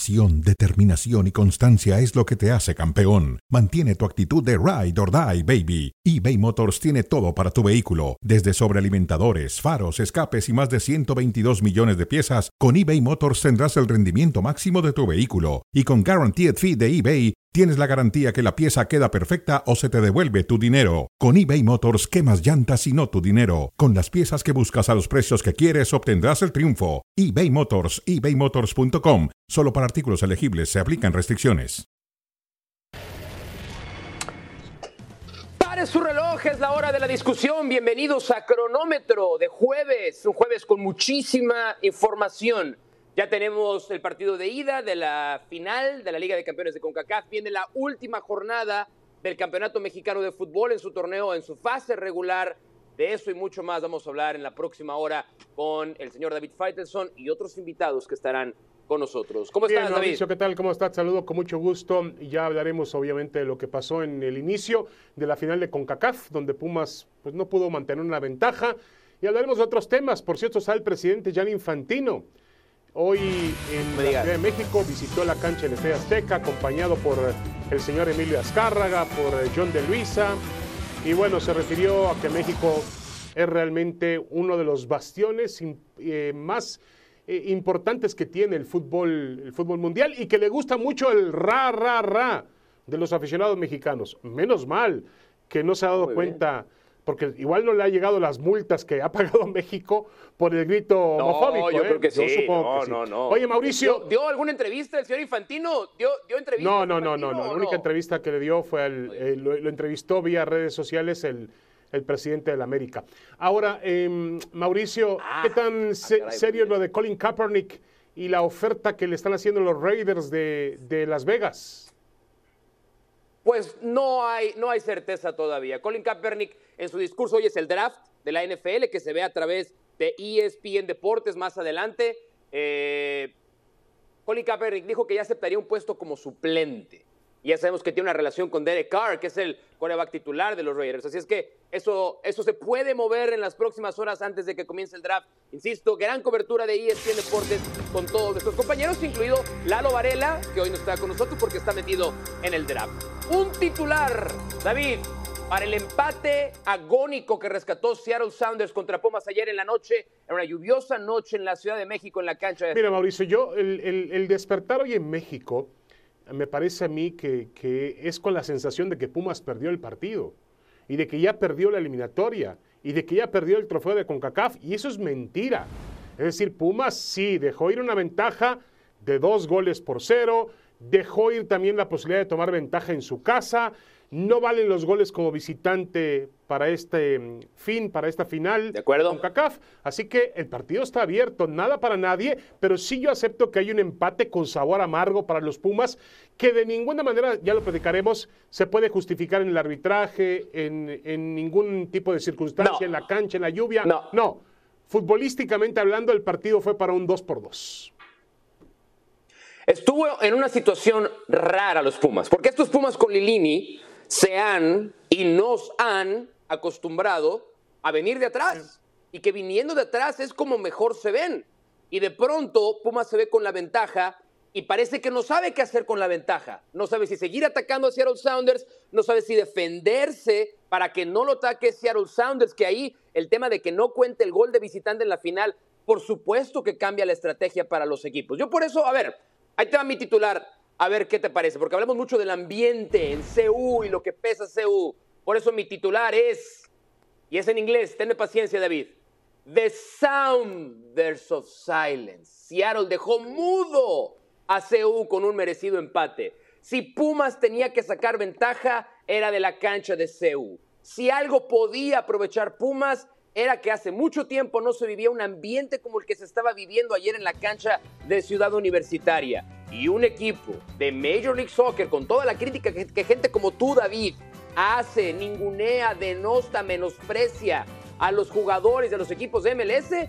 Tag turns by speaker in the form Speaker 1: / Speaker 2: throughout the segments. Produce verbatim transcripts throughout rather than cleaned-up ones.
Speaker 1: Pasión, determinación y constancia es lo que te hace campeón. Mantiene tu actitud de ride or die, baby. eBay Motors tiene todo para tu vehículo, desde sobrealimentadores, faros, escapes y más de ciento veintidós millones de piezas. Con eBay Motors tendrás el rendimiento máximo de tu vehículo. Y con Guaranteed Fee de eBay, tienes la garantía que la pieza queda perfecta o se te devuelve tu dinero. Con eBay Motors, quemas llantas y no tu dinero. Con las piezas que buscas a los precios que quieres, obtendrás el triunfo. eBay Motors, ebay motors punto com. Solo para artículos elegibles se aplican restricciones.
Speaker 2: Pare su reloj, es la hora de la discusión. Bienvenidos a Cronómetro de jueves. Un jueves con muchísima información. Ya tenemos el partido de ida de la final de la Liga de Campeones de CONCACAF. Viene la última jornada del Campeonato Mexicano de Fútbol en su torneo, en su fase regular. De eso y mucho más vamos a hablar en la próxima hora con el señor David Faitelson y otros invitados que estarán con nosotros. ¿Cómo
Speaker 3: Bien,
Speaker 2: estás, David?
Speaker 3: Mauricio, ¿qué tal? ¿Cómo estás? Saludo con mucho gusto. Y ya hablaremos, obviamente, de lo que pasó en el inicio de la final de CONCACAF, donde Pumas pues, no pudo mantener una ventaja. Y hablaremos de otros temas. Por cierto, está el presidente Gianni Infantino. Hoy en la Ciudad de México visitó la cancha del Estadio Azteca, acompañado por el señor Emilio Azcárraga, por John de Luisa. Y bueno, se refirió a que México es realmente uno de los bastiones eh, más eh, importantes que tiene el fútbol, el fútbol mundial y que le gusta mucho el ra, ra, ra de los aficionados mexicanos. Menos mal que no se ha dado Muy cuenta, bien. porque igual no le ha llegado las multas que ha pagado México por el grito
Speaker 2: no,
Speaker 3: homofóbico.
Speaker 2: yo
Speaker 3: ¿eh?
Speaker 2: creo que sí.
Speaker 3: Yo supongo
Speaker 2: no,
Speaker 3: que sí.
Speaker 2: no, no.
Speaker 3: Oye, Mauricio.
Speaker 2: ¿Dio, dio alguna entrevista el señor Infantino? ¿Dio, dio entrevista?
Speaker 3: No, no, no,
Speaker 2: Infantino,
Speaker 3: no, no. La
Speaker 2: no?
Speaker 3: única entrevista que le dio fue al, eh, lo, lo entrevistó vía redes sociales el, el presidente de la América. Ahora, eh, Mauricio, ah, ¿qué tan se, caray, serio es lo de Colin Kaepernick y la oferta que le están haciendo los Raiders de, de Las Vegas?
Speaker 2: Pues no hay, no hay certeza todavía. Colin Kaepernick en su discurso hoy es el draft de la N F L que se ve a través de E S P N Deportes más adelante. Eh, Colin Kaepernick dijo que ya aceptaría un puesto como suplente. Y ya sabemos que tiene una relación con Derek Carr, que es el quarterback titular de los Raiders. Así es que eso, eso se puede mover en las próximas horas antes de que comience el draft. Insisto, gran cobertura de E S P N Deportes con todos nuestros compañeros, incluido Lalo Varela, que hoy no está con nosotros porque está metido en el draft. Un titular, David, para el empate agónico que rescató Seattle Sounders contra Pumas ayer en la noche, en una lluviosa noche en la Ciudad de México, en la cancha de...
Speaker 3: Mira, Mauricio, yo, el, el, el despertar hoy en México, me parece a mí que, que es con la sensación de que Pumas perdió el partido y de que ya perdió la eliminatoria y de que ya perdió el trofeo de CONCACAF, y eso es mentira. Es decir, Pumas sí dejó ir una ventaja de dos goles por cero, dejó ir también la posibilidad de tomar ventaja en su casa. No valen los goles como visitante para este fin, para esta final
Speaker 2: de acuerdo
Speaker 3: con CONCACAF. Así que el partido está abierto, nada para nadie, pero sí yo acepto que hay un empate con sabor amargo para los Pumas, que de ninguna manera, ya lo platicaremos, se puede justificar en el arbitraje, en, en ningún tipo de circunstancia, no. en la cancha, en la lluvia.
Speaker 2: No.
Speaker 3: no. Futbolísticamente hablando, el partido fue para un dos por dos.
Speaker 2: Estuvo en una situación rara los Pumas, porque estos Pumas con Lilini se han y nos han acostumbrado a venir de atrás, y que viniendo de atrás es como mejor se ven, y de pronto Pumas se ve con la ventaja y parece que no sabe qué hacer con la ventaja, no sabe si seguir atacando a Seattle Sounders, no sabe si defenderse para que no lo ataque Seattle Sounders, que ahí el tema de que no cuente el gol de visitante en la final, por supuesto que cambia la estrategia para los equipos. Yo por eso, a ver, ahí te va mi titular. A ver qué te parece, porque hablamos mucho del ambiente en C U y lo que pesa C U. Por eso mi titular es, y es en inglés, tenme paciencia, David. The Sounders of Silence. Seattle dejó mudo a C U con un merecido empate. Si Pumas tenía que sacar ventaja, era de la cancha de C U. Si algo podía aprovechar Pumas, era que hace mucho tiempo no se vivía un ambiente como el que se estaba viviendo ayer en la cancha de Ciudad Universitaria. Y un equipo de Major League Soccer, con toda la crítica que, que gente como tú, David, hace, ningunea, denosta, menosprecia a los jugadores de los equipos de M L S,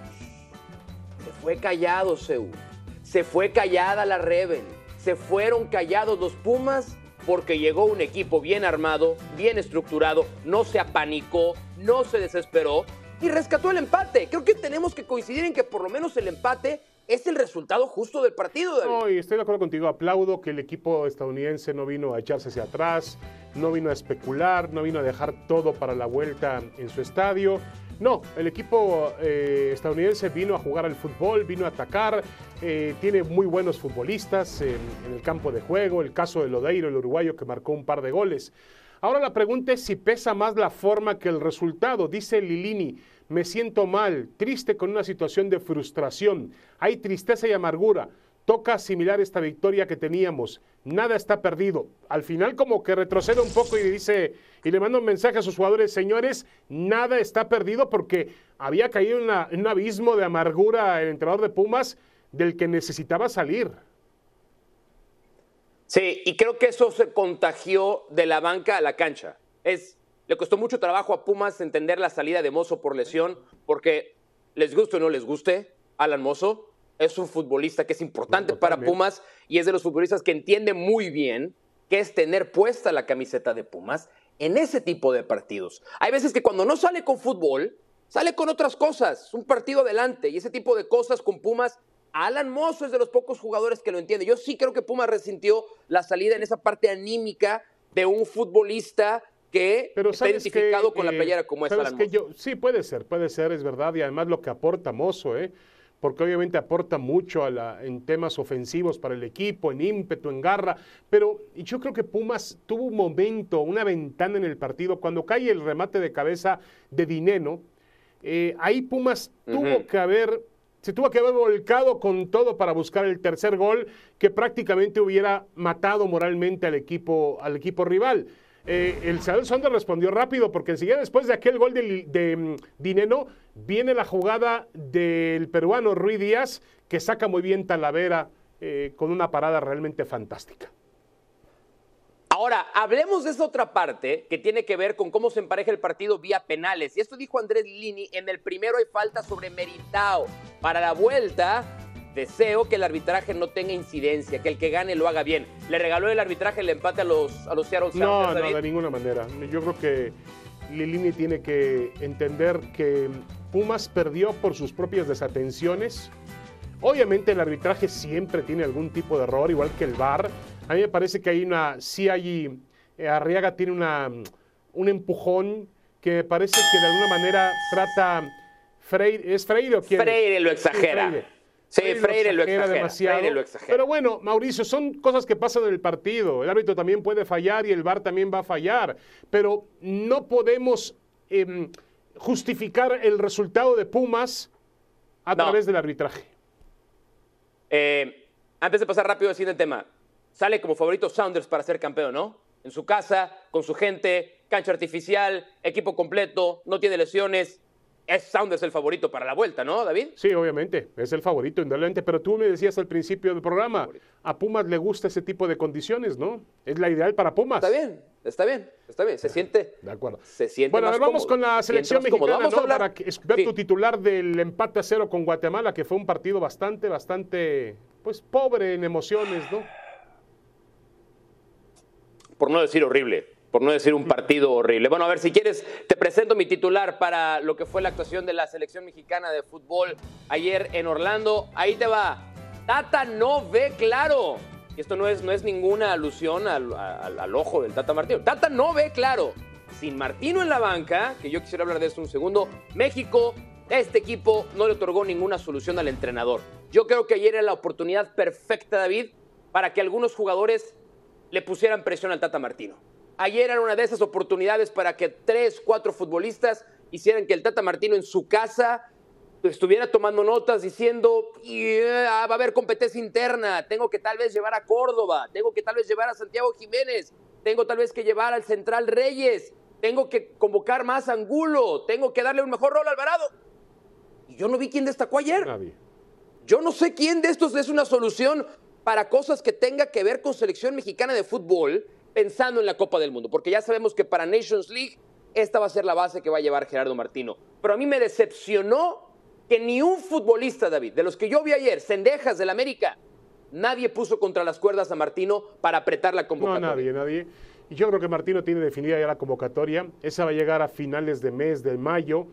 Speaker 2: se fue callado C U. Se fue callada la Rebel. Se fueron callados los Pumas porque llegó un equipo bien armado, bien estructurado, no se apanicó, no se desesperó y rescató el empate. Creo que tenemos que coincidir en que por lo menos el empate es el resultado justo del partido, David.
Speaker 3: No, y estoy de acuerdo contigo. Aplaudo que el equipo estadounidense no vino a echarse hacia atrás, no vino a especular, no vino a dejar todo para la vuelta en su estadio. No, el equipo eh, estadounidense vino a jugar al fútbol, vino a atacar, eh, tiene muy buenos futbolistas en, en el campo de juego, el caso de Lodeiro, el uruguayo que marcó un par de goles. Ahora la pregunta es si pesa más la forma que el resultado. Dice Lilini, me siento mal, triste con una situación de frustración. Hay tristeza y amargura. Toca asimilar esta victoria que teníamos. Nada está perdido. Al final como que retrocede un poco y dice, y le manda un mensaje a sus jugadores, señores, nada está perdido porque había caído en, una, en un abismo de amargura el entrenador de Pumas del que necesitaba salir.
Speaker 2: Sí, y creo que eso se contagió de la banca a la cancha. Es, le costó mucho trabajo a Pumas entender la salida de Mozo por lesión, porque les guste o no les guste, Alan Mozo es un futbolista que es importante no, para Pumas y es de los futbolistas que entiende muy bien qué es tener puesta la camiseta de Pumas en ese tipo de partidos. Hay veces que cuando no sale con fútbol, sale con otras cosas, un partido adelante, y ese tipo de cosas con Pumas, Alan Mozo es de los pocos jugadores que lo entiende. Yo sí creo que Pumas resintió la salida en esa parte anímica de un futbolista que
Speaker 3: Pero
Speaker 2: está identificado que, con eh, la playera como es Alan Mozo.
Speaker 3: Yo, sí, puede ser, puede ser, es verdad, y además lo que aporta Mozo, ¿eh? porque obviamente aporta mucho a la, en temas ofensivos para el equipo, en ímpetu, en garra, pero yo creo que Pumas tuvo un momento, una ventana en el partido, cuando cae el remate de cabeza de Dineno, eh, ahí Pumas uh-huh. tuvo que haber, se tuvo que haber volcado con todo para buscar el tercer gol, que prácticamente hubiera matado moralmente al equipo, al equipo rival. Eh, el Seattle Sounders respondió rápido porque enseguida después de aquel gol de, de um, Dineno viene la jugada del peruano Rui Díaz que saca muy bien Talavera eh, con una parada realmente fantástica.
Speaker 2: Ahora, hablemos de esa otra parte que tiene que ver con cómo se empareja el partido vía penales. Y esto dijo Andrés Lilini, en el primero hay falta sobre Meritao. Para la vuelta, deseo que el arbitraje no tenga incidencia, que el que gane lo haga bien. ¿Le regaló el arbitraje el empate a los, a los Seattle Sounders,
Speaker 3: No,
Speaker 2: David?
Speaker 3: no, de ninguna manera. Yo creo que Lilini tiene que entender que Pumas perdió por sus propias desatenciones. Obviamente el arbitraje siempre tiene algún tipo de error, igual que el V A R. A mí me parece que hay una, sí hay, eh, Arriaga tiene una, un empujón que me parece que de alguna manera trata, Freire, ¿es Freire o quién?
Speaker 2: Freire lo exagera.
Speaker 3: Sí, Freire.
Speaker 2: Sí,
Speaker 3: Freire,
Speaker 2: Freire lo exagera,
Speaker 3: demasiado.
Speaker 2: Freire lo exagera.
Speaker 3: Pero bueno, Mauricio, son cosas que pasan en el partido. El árbitro también puede fallar y el V A R también va a fallar. Pero no podemos eh, justificar el resultado de Pumas a
Speaker 2: no.
Speaker 3: través del arbitraje.
Speaker 2: Eh, antes de pasar rápido al siguiente tema, sale como favorito Sounders para ser campeón, ¿no? En su casa, con su gente, cancha artificial, equipo completo, no tiene lesiones. Es Sounders el favorito para la vuelta, ¿no, David?
Speaker 3: Sí, obviamente, es el favorito, indudablemente, pero tú me decías al principio del programa, a Pumas le gusta ese tipo de condiciones, ¿no? Es la ideal para Pumas.
Speaker 2: Está bien, está bien, está bien, se siente.
Speaker 3: De acuerdo.
Speaker 2: Se siente
Speaker 3: bueno,
Speaker 2: más
Speaker 3: a ver, vamos
Speaker 2: cómodo,
Speaker 3: con la selección mexicana,
Speaker 2: vamos
Speaker 3: ¿no?
Speaker 2: a hablar...
Speaker 3: Para que, ver
Speaker 2: sí.
Speaker 3: tu titular del empate a cero con Guatemala, que fue un partido bastante, bastante, pues, pobre en emociones, ¿no?
Speaker 2: Por no decir horrible. Por no decir un partido horrible. Bueno, a ver, si quieres, te presento mi titular para lo que fue la actuación de la selección mexicana de fútbol ayer en Orlando. Ahí te va. Tata no ve claro. Y esto no es, no es ninguna alusión al, al, al ojo del Tata Martino. Tata no ve claro. Sin Martino en la banca, que yo quisiera hablar de esto un segundo, México, este equipo no le otorgó ninguna solución al entrenador. Yo creo que ayer era la oportunidad perfecta, David, para que algunos jugadores le pusieran presión al Tata Martino. Ayer era una de esas oportunidades para que tres, cuatro futbolistas hicieran que el Tata Martino en su casa estuviera tomando notas diciendo yeah, va a haber competencia interna, tengo que tal vez llevar a Córdoba, tengo que tal vez llevar a Santiago Jiménez, tengo tal vez que llevar al Central Reyes, tengo que convocar más a Angulo, tengo que darle un mejor rol a Alvarado. Y yo no vi quién destacó ayer.
Speaker 3: Nadie.
Speaker 2: Yo no sé quién de estos es una solución para cosas que tenga que ver con selección mexicana de fútbol, pensando en la Copa del Mundo, porque ya sabemos que para Nations League esta va a ser la base que va a llevar Gerardo Martino. Pero a mí me decepcionó que ni un futbolista, David, de los que yo vi ayer, Cendejas del América, nadie puso contra las cuerdas a Martino para apretar la convocatoria.
Speaker 3: No, nadie, nadie. Y yo creo que Martino tiene definida ya la convocatoria. Esa va a llegar a finales de mes de mayo.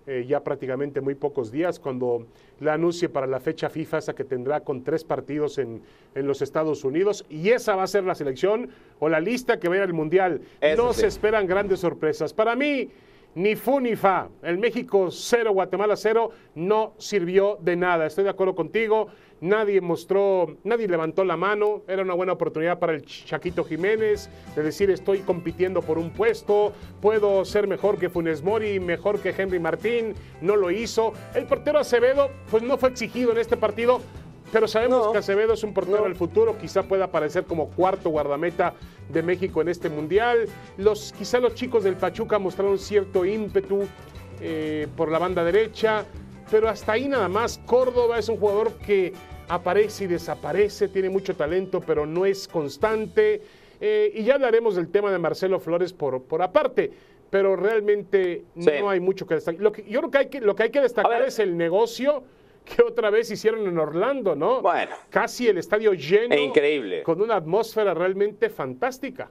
Speaker 3: eh, ya prácticamente muy pocos días, cuando la anuncie para la fecha FIFA, esa que tendrá con tres partidos en, en los Estados Unidos, y esa va a ser la selección o la lista que va a ir al Mundial.
Speaker 2: Eso
Speaker 3: no
Speaker 2: sí.
Speaker 3: se esperan grandes sorpresas. Para mí, ni fu ni fa. El México cero, Guatemala cero, no sirvió de nada. Estoy de acuerdo contigo. Nadie mostró, nadie levantó la mano. Era una buena oportunidad para el Chaquito Jiménez de decir estoy compitiendo por un puesto, puedo ser mejor que Funes Mori, mejor que Henry Martín. No lo hizo. El portero Acevedo, pues no fue exigido en este partido, pero sabemos
Speaker 2: No,
Speaker 3: que Acevedo es un portero
Speaker 2: no.
Speaker 3: del futuro. Quizá pueda aparecer como cuarto guardameta de México en este Mundial. Los, quizá los chicos del Pachuca mostraron cierto ímpetu eh, por la banda derecha, pero hasta ahí nada más. Córdoba es un jugador que aparece y desaparece, tiene mucho talento, pero no es constante. Eh, y ya hablaremos del tema de Marcelo Flores por, por aparte, pero realmente
Speaker 2: Sí.
Speaker 3: no hay mucho que destacar. Lo que, yo creo que hay que, lo que hay que destacar
Speaker 2: A ver.
Speaker 3: es el negocio que otra vez hicieron en Orlando, ¿no?
Speaker 2: Bueno.
Speaker 3: Casi el estadio lleno.
Speaker 2: E increíble.
Speaker 3: Con una atmósfera realmente fantástica.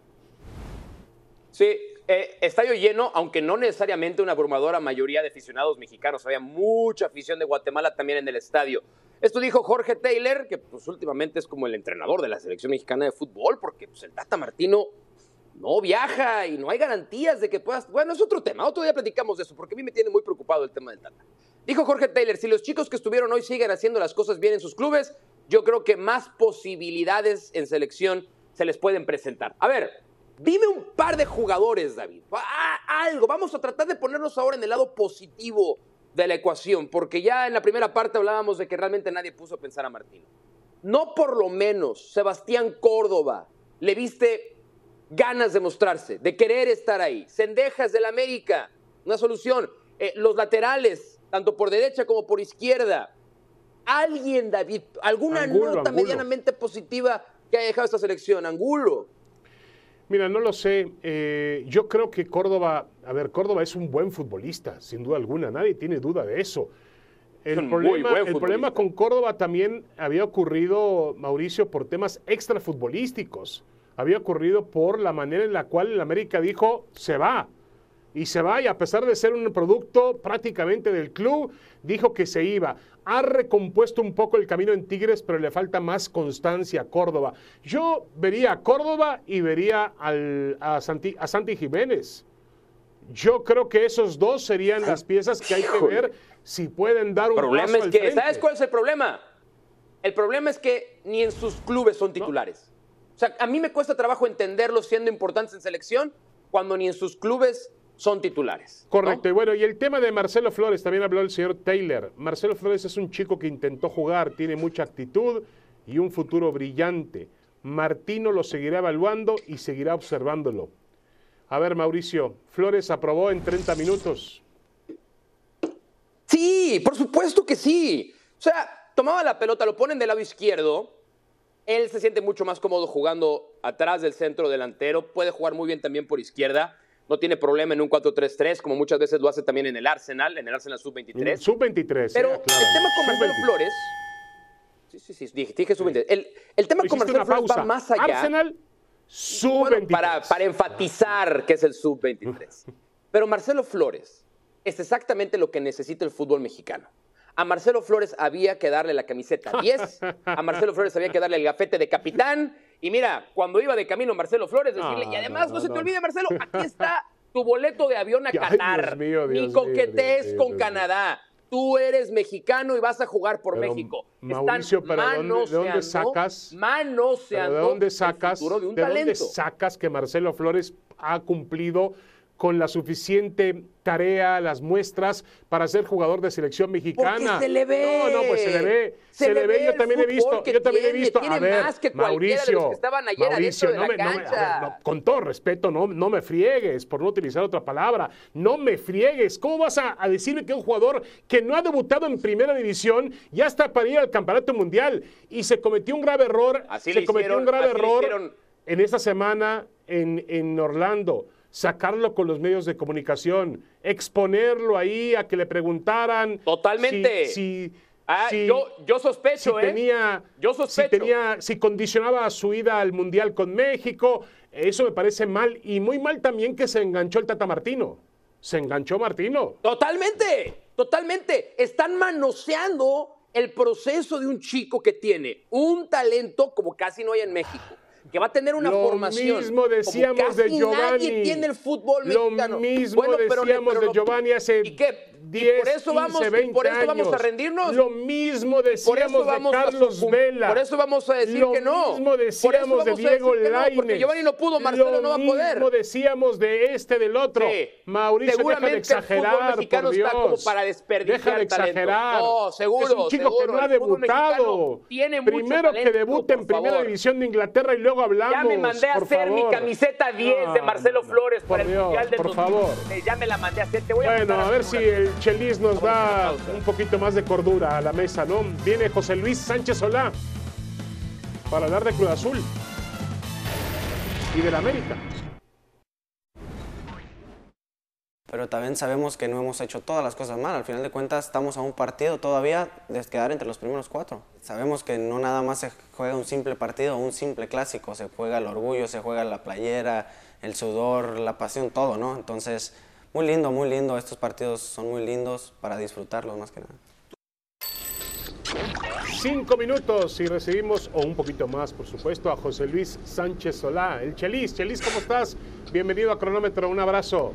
Speaker 2: Sí, eh, estadio lleno, aunque no necesariamente una abrumadora mayoría de aficionados mexicanos. Había mucha afición de Guatemala también en el estadio. Esto dijo Jorge Taylor, que pues últimamente es como el entrenador de la selección mexicana de fútbol, porque pues, el Tata Martino no viaja y no hay garantías de que puedas... Bueno, es otro tema, otro día platicamos de eso, porque a mí me tiene muy preocupado el tema del Tata. Dijo Jorge Taylor, si los chicos que estuvieron hoy siguen haciendo las cosas bien en sus clubes, yo creo que más posibilidades en selección se les pueden presentar. A ver, dime un par de jugadores, David. Ah, algo, vamos a tratar de ponernos ahora en el lado positivo de la ecuación, porque ya en la primera parte hablábamos de que realmente nadie puso a pensar a Martino. No por lo menos Sebastián Córdoba le viste ganas de mostrarse, de querer estar ahí. Cendejas del América, una solución. Eh, los laterales, tanto por derecha como por izquierda. Alguien, David, alguna
Speaker 3: Angulo,
Speaker 2: nota
Speaker 3: Angulo.
Speaker 2: medianamente positiva que haya dejado esta selección. Angulo.
Speaker 3: Mira, no lo sé. Eh, yo creo que Córdoba, a ver, Córdoba es un buen futbolista, sin duda alguna. Nadie tiene duda de eso. El,
Speaker 2: Un muy
Speaker 3: problema,
Speaker 2: buen
Speaker 3: el
Speaker 2: futbolista.
Speaker 3: problema con Córdoba también había ocurrido, Mauricio, por temas extrafutbolísticos. Había ocurrido por la manera en la cual el América dijo, se va. Y se va, y a pesar de ser un producto prácticamente del club, dijo que se iba. Ha recompuesto un poco el camino en Tigres, pero le falta más constancia a Córdoba. Yo vería a Córdoba y vería al, a, Santi, a Santi Jiménez. Yo creo que esos dos serían las piezas que hay que
Speaker 2: Híjole.
Speaker 3: ver si pueden dar un
Speaker 2: El problema
Speaker 3: paso
Speaker 2: es
Speaker 3: al
Speaker 2: que,
Speaker 3: frente.
Speaker 2: ¿sabes cuál es el problema? El problema es que ni en sus clubes son titulares. O sea, a mí me cuesta trabajo entenderlos siendo importantes en selección cuando ni en sus clubes son titulares.
Speaker 3: Correcto,
Speaker 2: ¿no?
Speaker 3: y bueno, y el tema de Marcelo Flores, también habló el señor Taylor. Marcelo Flores es un chico que intentó jugar, tiene mucha actitud y un futuro brillante. Martino lo seguirá evaluando y seguirá observándolo. A ver, Mauricio, Flores aprobó en treinta minutos.
Speaker 2: Sí, por supuesto que sí. O sea, tomaba la pelota, lo ponen del lado izquierdo. Él se siente mucho más cómodo jugando atrás del centro delantero. Puede jugar muy bien también por izquierda. No tiene problema en un cuatro tres tres, como muchas veces lo hace también en el Arsenal, en el Arsenal sub veintitrés.
Speaker 3: sub veintitrés.
Speaker 2: Pero
Speaker 3: eh,
Speaker 2: el
Speaker 3: acláralo.
Speaker 2: tema con Marcelo
Speaker 3: sub veintitrés.
Speaker 2: Flores... Sí, sí, sí, dije, dije sub veintitrés. El, el tema con
Speaker 3: Hiciste
Speaker 2: Marcelo
Speaker 3: una
Speaker 2: Flores
Speaker 3: pausa.
Speaker 2: va más allá.
Speaker 3: Arsenal, sub
Speaker 2: Bueno,
Speaker 3: veintitrés.
Speaker 2: para, para enfatizar que es el sub veintitrés. Pero Marcelo Flores es exactamente lo que necesita el fútbol mexicano. A Marcelo Flores había que darle la camiseta diez, a Marcelo Flores había que darle el gafete de capitán, y mira, cuando iba de camino Marcelo Flores, decirle,
Speaker 3: No,
Speaker 2: y además no,
Speaker 3: no,
Speaker 2: se
Speaker 3: no.
Speaker 2: te olvide, Marcelo, aquí está tu boleto de avión a
Speaker 3: Ay,
Speaker 2: Qatar.
Speaker 3: Dios mío, Dios
Speaker 2: Ni
Speaker 3: mío,
Speaker 2: coquetees
Speaker 3: Dios mío,
Speaker 2: con
Speaker 3: Dios mío.
Speaker 2: Canadá. Tú eres mexicano y vas a jugar por
Speaker 3: Pero,
Speaker 2: México.
Speaker 3: Mauricio,
Speaker 2: Están
Speaker 3: ¿pero de dónde- de dónde
Speaker 2: manoseando,
Speaker 3: sacas?
Speaker 2: manoseando
Speaker 3: ¿Pero ¿De dónde
Speaker 2: el
Speaker 3: sacas,
Speaker 2: futuro de un
Speaker 3: ¿de dónde
Speaker 2: talento.
Speaker 3: sacas que Marcelo Flores ha cumplido con la suficiente tarea, las muestras para ser jugador de selección mexicana?
Speaker 2: Porque se le ve.
Speaker 3: No, no, pues se le ve. Se,
Speaker 2: Se
Speaker 3: le
Speaker 2: le
Speaker 3: ve,
Speaker 2: ve
Speaker 3: yo
Speaker 2: el
Speaker 3: también he
Speaker 2: fútbol
Speaker 3: visto,
Speaker 2: que
Speaker 3: yo también he
Speaker 2: tiene,
Speaker 3: visto.
Speaker 2: tiene
Speaker 3: a ver,
Speaker 2: más que cualquiera
Speaker 3: Mauricio,
Speaker 2: de los que estaban ayer
Speaker 3: Mauricio,
Speaker 2: adentro de
Speaker 3: no
Speaker 2: la
Speaker 3: me, no me- a
Speaker 2: cancha.
Speaker 3: ver, no, con todo respeto, no, no me friegues, por no utilizar otra palabra, no me friegues. ¿Cómo vas a, a decirme que un jugador que no ha debutado en primera división ya está para ir al campeonato mundial y se cometió un grave error,
Speaker 2: Así
Speaker 3: se
Speaker 2: le
Speaker 3: cometió
Speaker 2: hicieron,
Speaker 3: un grave
Speaker 2: así le
Speaker 3: error
Speaker 2: hicieron.
Speaker 3: en esta semana en, en Orlando? Sacarlo con los medios de comunicación, exponerlo ahí a que le preguntaran.
Speaker 2: Totalmente.
Speaker 3: Si, si,
Speaker 2: Ah,
Speaker 3: si-
Speaker 2: yo, yo sospecho,
Speaker 3: si
Speaker 2: ¿eh?
Speaker 3: tenía,
Speaker 2: Yo
Speaker 3: si
Speaker 2: sospecho.
Speaker 3: tenía, si condicionaba su ida al Mundial con México. Eso me parece mal y muy mal también que se enganchó el Tata Martino. Se enganchó Martino.
Speaker 2: Totalmente, totalmente. Están manoseando el proceso de un chico que tiene un talento como casi no hay en México, que va a tener una
Speaker 3: lo
Speaker 2: formación.
Speaker 3: Lo mismo decíamos
Speaker 2: como casi
Speaker 3: de Giovanni.
Speaker 2: Nadie tiene el fútbol
Speaker 3: lo
Speaker 2: mexicano.
Speaker 3: Lo mismo
Speaker 2: bueno,
Speaker 3: decíamos
Speaker 2: pero, pero
Speaker 3: de
Speaker 2: no,
Speaker 3: Giovanni hace
Speaker 2: ¿y qué?
Speaker 3: diez,
Speaker 2: ¿Y por eso vamos,
Speaker 3: quince, veinte
Speaker 2: por eso vamos a
Speaker 3: años.
Speaker 2: rendirnos?
Speaker 3: Lo mismo decíamos de Carlos
Speaker 2: a,
Speaker 3: Vela.
Speaker 2: Por eso vamos a decir
Speaker 3: lo
Speaker 2: que no.
Speaker 3: Lo mismo decíamos de Diego Lainez.
Speaker 2: No, porque Giovanni no pudo, Marcelo
Speaker 3: lo
Speaker 2: no va a poder.
Speaker 3: Lo mismo decíamos de este, del otro. Sí. Mauricio, deja de exagerar,
Speaker 2: el fútbol mexicano
Speaker 3: por Dios.
Speaker 2: Está como para desperdiciar
Speaker 3: deja de exagerar.
Speaker 2: No, seguro,
Speaker 3: es un chico
Speaker 2: seguro.
Speaker 3: que no ha debutado.
Speaker 2: Tiene
Speaker 3: Primero
Speaker 2: talento,
Speaker 3: que debute en Primera
Speaker 2: favor.
Speaker 3: División de Inglaterra y luego hablamos.
Speaker 4: Ya me mandé a
Speaker 3: por
Speaker 4: hacer
Speaker 3: favor.
Speaker 4: mi camiseta diez de Marcelo
Speaker 3: no,
Speaker 4: Flores
Speaker 3: por
Speaker 4: para el
Speaker 3: Dios,
Speaker 4: Mundial del
Speaker 3: por
Speaker 4: dos mil
Speaker 3: favor.
Speaker 4: veintiséis. Ya me la mandé a hacer. Te voy a
Speaker 3: Bueno, a ver si
Speaker 4: una.
Speaker 3: el Chelis nos da un poquito más de cordura a la mesa, ¿no? Viene José Luis Sánchez Solá para hablar de Cruz Azul y del América.
Speaker 5: Pero también sabemos que no hemos hecho todas las cosas mal. Al final de cuentas estamos a un partido todavía de quedar entre los primeros cuatro. Sabemos que no nada más se juega un simple partido, un simple clásico. Se juega el orgullo, se juega la playera, el sudor, la pasión, todo, ¿no? Entonces, muy lindo, muy lindo. Estos partidos son muy lindos para disfrutarlos más que nada.
Speaker 3: Cinco minutos y recibimos, o un poquito más, por supuesto, a José Luis Sánchez Solá, el Chelis. Chelis, ¿cómo estás? Bienvenido a Cronómetro, un abrazo.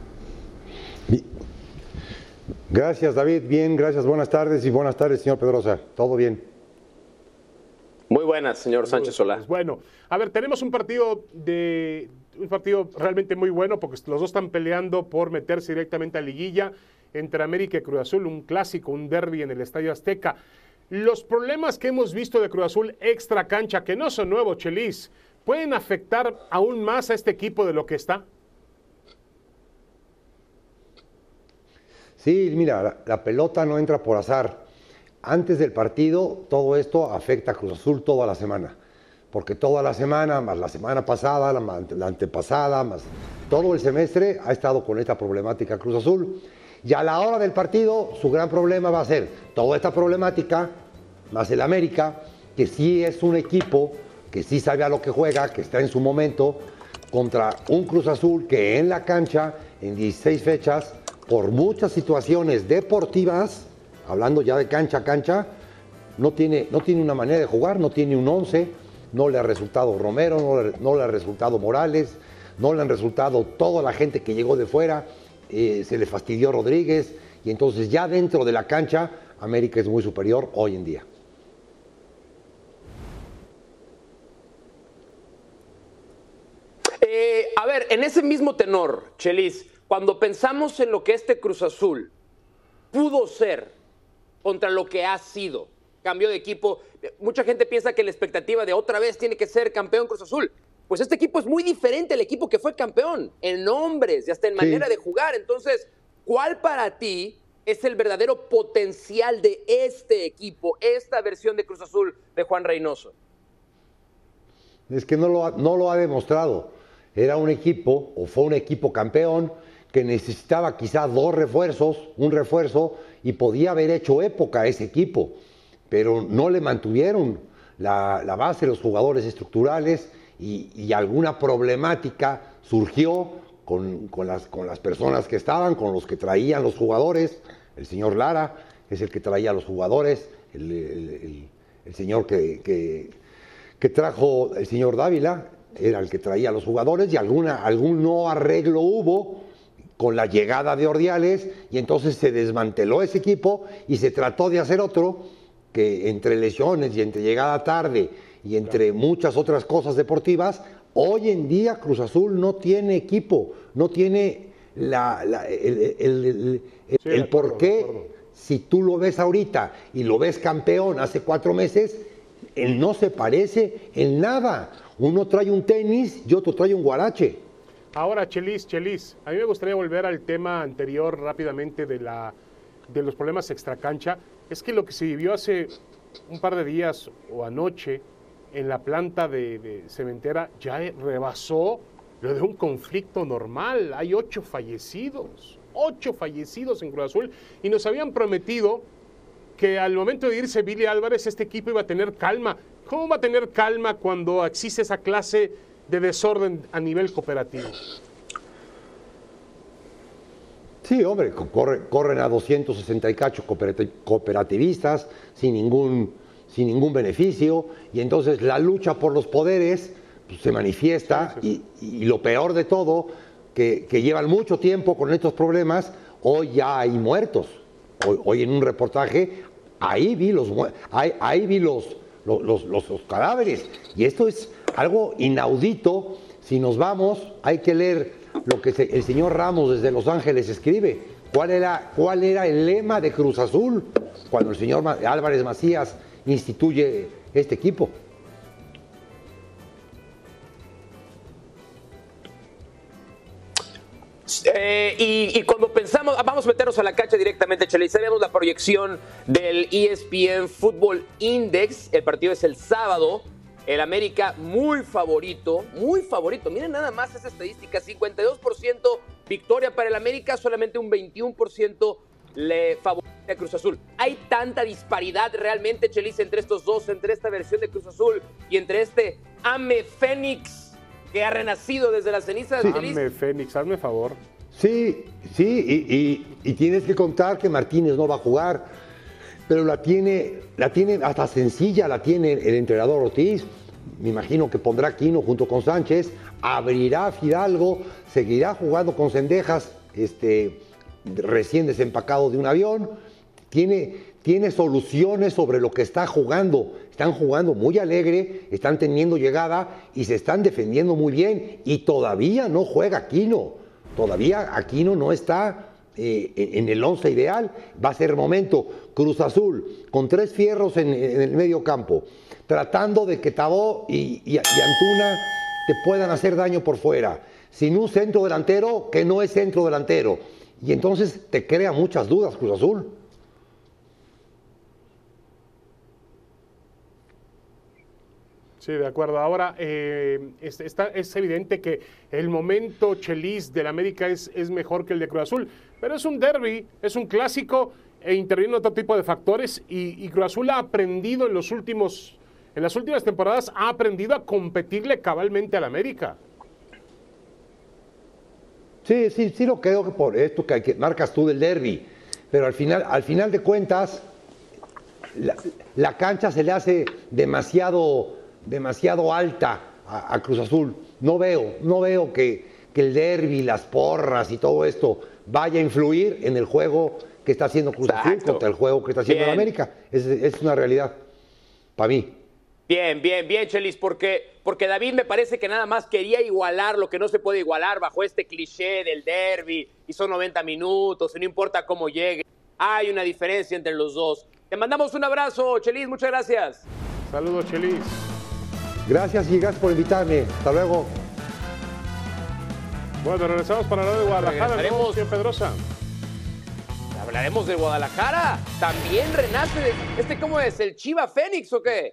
Speaker 6: Gracias, David. Bien, gracias. Buenas tardes y buenas tardes, señor Pedrosa. ¿Todo bien?
Speaker 2: Muy buenas, señor Sánchez Solá.
Speaker 3: Pues bueno, a ver, tenemos un partido de un partido realmente muy bueno porque los dos están peleando por meterse directamente a liguilla entre América y Cruz Azul, un clásico, un derbi en el Estadio Azteca. Los problemas que hemos visto de Cruz Azul extra cancha, que no son nuevos, Chelis, ¿pueden afectar aún más a este equipo de lo que está?
Speaker 6: Sí, mira, la, la pelota no entra por azar. Antes del partido, todo esto afecta a Cruz Azul toda la semana. Porque toda la semana, más la semana pasada, la, la antepasada, más todo el semestre ha estado con esta problemática Cruz Azul. Y a la hora del partido, su gran problema va a ser toda esta problemática, más el América, que sí es un equipo, que sí sabe a lo que juega, que está en su momento, contra un Cruz Azul que en la cancha, en dieciséis fechas, por muchas situaciones deportivas, hablando ya de cancha a cancha, no tiene, no tiene una manera de jugar, no tiene un once, no le ha resultado Romero, no le, no le ha resultado Morales, no le han resultado toda la gente que llegó de fuera, eh, se le fastidió Rodríguez, y entonces ya dentro de la cancha, América es muy superior hoy en día.
Speaker 2: Eh, a ver, en ese mismo tenor, Chelis, cuando pensamos en lo que este Cruz Azul pudo ser contra lo que ha sido, cambio de equipo, mucha gente piensa que la expectativa de otra vez tiene que ser campeón Cruz Azul. Pues este equipo es muy diferente al equipo que fue campeón, en nombres y hasta en manera sí. de jugar. Entonces, ¿cuál para ti es el verdadero potencial de este equipo, esta versión de Cruz Azul de Juan Reynoso?
Speaker 6: Es que no lo ha, no lo ha demostrado. Era un equipo, o fue un equipo campeón, que necesitaba quizá dos refuerzos, un refuerzo, y podía haber hecho época a ese equipo, pero no le mantuvieron la, la base, los jugadores estructurales, y, y alguna problemática surgió con, con, las, con las personas que estaban, con los que traían los jugadores. El señor Lara es el que traía a los jugadores, el, el, el, el señor que, que, que trajo el señor Dávila era el que traía a los jugadores, y alguna, algún no arreglo hubo con la llegada de Ordiales, y entonces se desmanteló ese equipo y se trató de hacer otro que, entre lesiones y entre llegada tarde y entre muchas otras cosas deportivas, hoy en día Cruz Azul no tiene equipo, no tiene la, la, el, el, el, el, sí, el por qué. Si tú lo ves ahorita y lo ves campeón hace cuatro meses, él no se parece en nada. Uno trae un tenis y otro trae un guarache.
Speaker 3: Ahora, Chelis, Chelis, a mí me gustaría volver al tema anterior rápidamente de, la, de los problemas extracancha. Es que lo que se vivió hace un par de días o anoche en la planta de, de cementera ya rebasó lo de un conflicto normal. Hay ocho fallecidos, ocho fallecidos en Cruz Azul, y nos habían prometido que al momento de irse Billy Álvarez este equipo iba a tener calma. ¿Cómo va a tener calma cuando existe esa clase de desorden a nivel cooperativo?
Speaker 6: Sí, hombre, corre, corren a doscientos sesenta y cacho cooperativistas sin ningún, sin ningún beneficio, y entonces la lucha por los poderes pues, se manifiesta, sí, sí, sí. Y, y lo peor de todo, que, que llevan mucho tiempo con estos problemas, hoy ya hay muertos. Hoy, hoy en un reportaje, ahí vi los, ahí, ahí vi los, los, los, los, los cadáveres, y esto es algo inaudito. Si nos vamos, hay que leer lo que el señor Ramos desde Los Ángeles escribe. ¿Cuál era, cuál era el lema de Cruz Azul cuando el señor Álvarez Macías instituye este equipo?
Speaker 2: Eh, y, y cuando pensamos, vamos a meternos a la cancha directamente, Chelis, vemos la proyección del E S P N Football Index. El partido es el sábado. El América muy favorito, muy favorito. Miren nada más esa estadística, cincuenta y dos por ciento victoria para el América, solamente un veintiuno por ciento le favorece a Cruz Azul. ¿Hay tanta disparidad realmente, Chelis, entre estos dos, entre esta versión de Cruz Azul y entre este Ame Fénix que ha renacido desde las cenizas?
Speaker 3: Sí. Ame Fénix, hazme favor.
Speaker 6: Sí, sí, y, y, y tienes que contar que Martínez no va a jugar, pero la tiene, la tiene hasta sencilla, la tiene el entrenador Ortiz. Me imagino que pondrá a Aquino junto con Sánchez, abrirá a Fidalgo, seguirá jugando con Cendejas, este, recién desempacado de un avión. Tiene, tiene soluciones sobre lo que está jugando. Están jugando muy alegre, están teniendo llegada y se están defendiendo muy bien. Y todavía no juega Aquino. Todavía Aquino no está eh, en el once ideal. Va a ser momento. Cruz Azul, con tres fierros en, en el medio campo, tratando de que Tabó y, y, y Antuna te puedan hacer daño por fuera, sin un centro delantero que no es centro delantero. Y entonces te crea muchas dudas Cruz Azul.
Speaker 3: Sí, de acuerdo. Ahora, eh, es, está, es evidente que el momento Chelis del América es, es mejor que el de Cruz Azul, pero es un derbi, es un clásico, e intervienen otro tipo de factores, y, y Cruz Azul ha aprendido en los últimos, en las últimas temporadas, ha aprendido a competirle cabalmente al América.
Speaker 6: Sí, sí, sí lo creo que por esto que, que marcas tú del derbi, pero al final, al final de cuentas, la, la cancha se le hace demasiado, demasiado alta a, a Cruz Azul. No veo, no veo que, que el derbi, las porras y todo esto vaya a influir en el juego que está haciendo Cruz Azul contra el juego que está haciendo el América. Es, es una realidad para mí.
Speaker 2: Bien, bien, bien, Chelis, porque, porque David me parece que nada más quería igualar lo que no se puede igualar bajo este cliché del derbi, y son noventa minutos, y no importa cómo llegue. Hay una diferencia entre los dos. Te mandamos un abrazo, Chelis, muchas gracias.
Speaker 3: Saludos, Chelis.
Speaker 6: Gracias y gracias por invitarme. Hasta luego.
Speaker 3: Bueno, regresamos para hablar de Guadalajara, ¿no, señor Pedrosa?
Speaker 2: Hablaremos de Guadalajara. También renace de... ¿Este cómo es? ¿El Chiva Fénix o qué?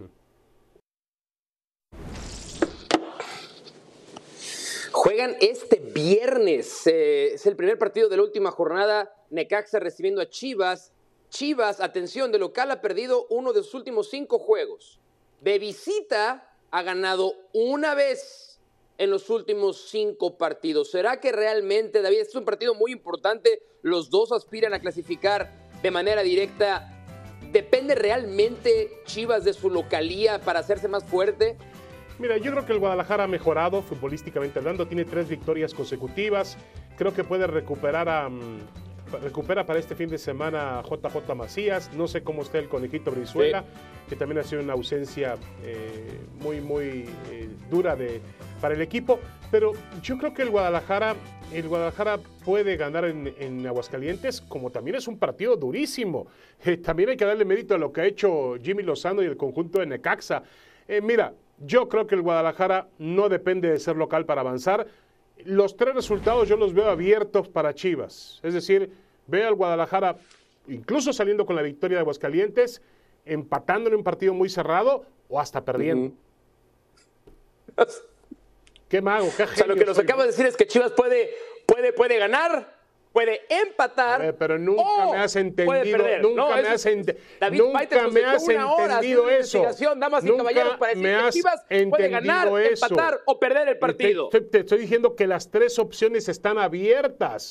Speaker 2: Juegan este viernes. Eh, es el primer partido de la última jornada. Necaxa recibiendo a Chivas. Chivas, atención, de local ha perdido uno de sus últimos cinco juegos. De visita ha ganado una vez en los últimos cinco partidos. ¿Será que realmente, David, este es un partido muy importante? Los dos aspiran a clasificar de manera directa. ¿Depende realmente Chivas de su localía para hacerse más fuerte?
Speaker 3: Mira, yo creo que el Guadalajara ha mejorado futbolísticamente hablando. Tiene tres victorias consecutivas. Creo que puede recuperar a... Um, recupera para este fin de semana a J J Macías. No sé cómo está el Conejito Brizuela, sí, que también ha sido una ausencia eh, muy, muy eh, dura de, para el equipo. Pero yo creo que el Guadalajara, el Guadalajara puede ganar en, en Aguascalientes, como también es un partido durísimo. Eh, también hay que darle mérito a lo que ha hecho Jimmy Lozano y el conjunto de Necaxa. Eh, mira, yo creo que el Guadalajara no depende de ser local para avanzar. Los tres resultados yo los veo abiertos para Chivas. Es decir, veo al Guadalajara, incluso saliendo con la victoria de Aguascalientes, empatando en un partido muy cerrado o hasta perdiendo.
Speaker 2: Uh-huh.
Speaker 3: ¿Qué mago? ¿Qué
Speaker 2: o sea, lo que nos acaba de decir es que Chivas puede, puede, puede ganar, puede empatar.
Speaker 3: Ver, pero nunca
Speaker 2: o
Speaker 3: me has entendido,
Speaker 2: puede perder.
Speaker 3: nunca
Speaker 2: no,
Speaker 3: me
Speaker 2: eso,
Speaker 3: has, ente
Speaker 2: David
Speaker 3: nunca
Speaker 2: Faitelson
Speaker 3: me has
Speaker 2: una hora
Speaker 3: entendido eso.
Speaker 2: Damas y
Speaker 3: nunca
Speaker 2: caballeros, para decir
Speaker 3: me
Speaker 2: que
Speaker 3: has
Speaker 2: Chivas puede ganar,
Speaker 3: eso.
Speaker 2: empatar o perder el partido.
Speaker 3: Te, te, te estoy diciendo que las tres opciones están abiertas.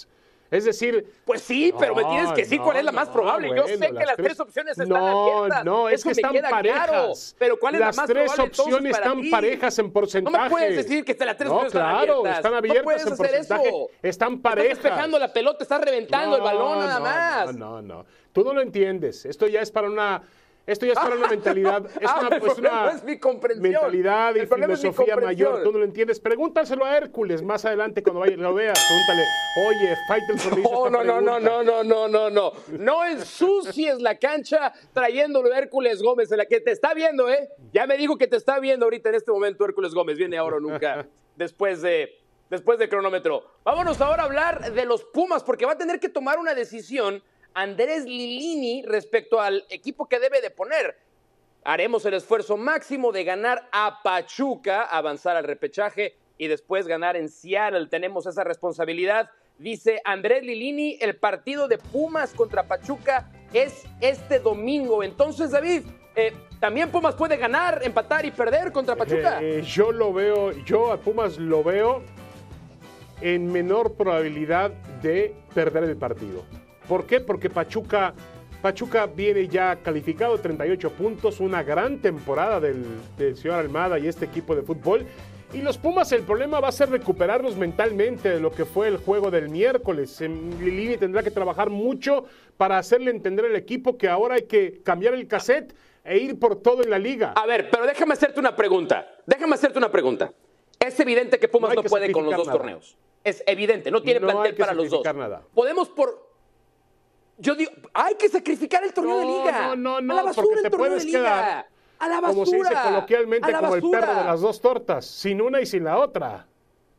Speaker 3: Es decir...
Speaker 2: Pues sí, pero me tienes que decir
Speaker 3: no,
Speaker 2: cuál es la más
Speaker 3: no,
Speaker 2: probable.
Speaker 3: bueno,
Speaker 2: Yo sé que
Speaker 3: las
Speaker 2: las
Speaker 3: tres-
Speaker 2: tres opciones están
Speaker 3: No,
Speaker 2: abiertas.
Speaker 3: no, es
Speaker 2: Eso
Speaker 3: que
Speaker 2: me
Speaker 3: están
Speaker 2: queda
Speaker 3: parejas.
Speaker 2: claro. Pero ¿cuál es
Speaker 3: Las
Speaker 2: la más
Speaker 3: tres
Speaker 2: probable entonces
Speaker 3: opciones
Speaker 2: para
Speaker 3: están
Speaker 2: ti?
Speaker 3: parejas en porcentaje.
Speaker 2: No me puedes decir que las tres
Speaker 3: No,
Speaker 2: opciones están
Speaker 3: claro,
Speaker 2: abiertas.
Speaker 3: están abiertas
Speaker 2: no puedes
Speaker 3: en
Speaker 2: hacer
Speaker 3: porcentaje.
Speaker 2: eso.
Speaker 3: Están parejas.
Speaker 2: Estás despejando la pelota, estás reventando el balón nada
Speaker 3: no,
Speaker 2: más.
Speaker 3: No, no, no. Tú no lo entiendes. Esto ya es para una... Esto ya es para una mentalidad, es
Speaker 2: Ah,
Speaker 3: una,
Speaker 2: el
Speaker 3: pues,
Speaker 2: problema
Speaker 3: una
Speaker 2: es mi comprensión.
Speaker 3: mentalidad y
Speaker 2: El problema es mi
Speaker 3: filosofía
Speaker 2: comprensión.
Speaker 3: mayor. Tú no lo entiendes. Pregúntaselo a Hércules más adelante cuando vaya, lo veas. Pregúntale, oye, Faitelson me hizo
Speaker 2: No,
Speaker 3: esta
Speaker 2: no, no, no,
Speaker 3: pregunta.
Speaker 2: no, no, no, no, no. No ensucies la cancha trayéndolo a Hércules Gómez, en la que te está viendo, ¿eh? Ya me dijo que te está viendo ahorita en este momento Hércules Gómez. Viene ahora o nunca, después de, después de cronómetro. Vámonos ahora a hablar de los Pumas, porque va a tener que tomar una decisión Andrés Lilini respecto al equipo que debe de poner. Haremos el esfuerzo máximo de ganar a Pachuca, avanzar al repechaje y después ganar en Seattle. Tenemos esa responsabilidad. Dice Andrés Lilini, el partido de Pumas contra Pachuca es este domingo. Entonces, David, eh, ¿también Pumas puede ganar, empatar y perder contra Pachuca?
Speaker 3: Eh, yo lo veo, yo a Pumas lo veo en menor probabilidad de perder el partido. ¿Por qué? Porque Pachuca... Pachuca viene ya calificado, treinta y ocho puntos, una gran temporada del, del señor Almada y este equipo de fútbol. Y los Pumas, el problema va a ser recuperarlos mentalmente de lo que fue el juego del miércoles. Lilini tendrá que trabajar mucho para hacerle entender al equipo que ahora hay que cambiar el cassette e ir por todo en la liga.
Speaker 2: A ver, pero déjame hacerte una pregunta. Déjame hacerte una pregunta. Es evidente que Pumas
Speaker 3: No hay
Speaker 2: no,
Speaker 3: que
Speaker 2: puede con los
Speaker 3: sacrificar
Speaker 2: dos
Speaker 3: nada.
Speaker 2: torneos. Es evidente, no tiene
Speaker 3: No hay
Speaker 2: plantel
Speaker 3: que
Speaker 2: para los dos.
Speaker 3: sacrificar nada.
Speaker 2: Podemos por... Yo digo, hay que sacrificar el torneo
Speaker 3: No,
Speaker 2: de liga.
Speaker 3: no, no, no,
Speaker 2: a la basura
Speaker 3: porque
Speaker 2: el
Speaker 3: te
Speaker 2: torneo
Speaker 3: puedes
Speaker 2: de liga.
Speaker 3: quedar,
Speaker 2: A la basura.
Speaker 3: Como se dice coloquialmente,
Speaker 2: a la
Speaker 3: como el
Speaker 2: basura.
Speaker 3: perro de las dos tortas, sin una y sin la otra.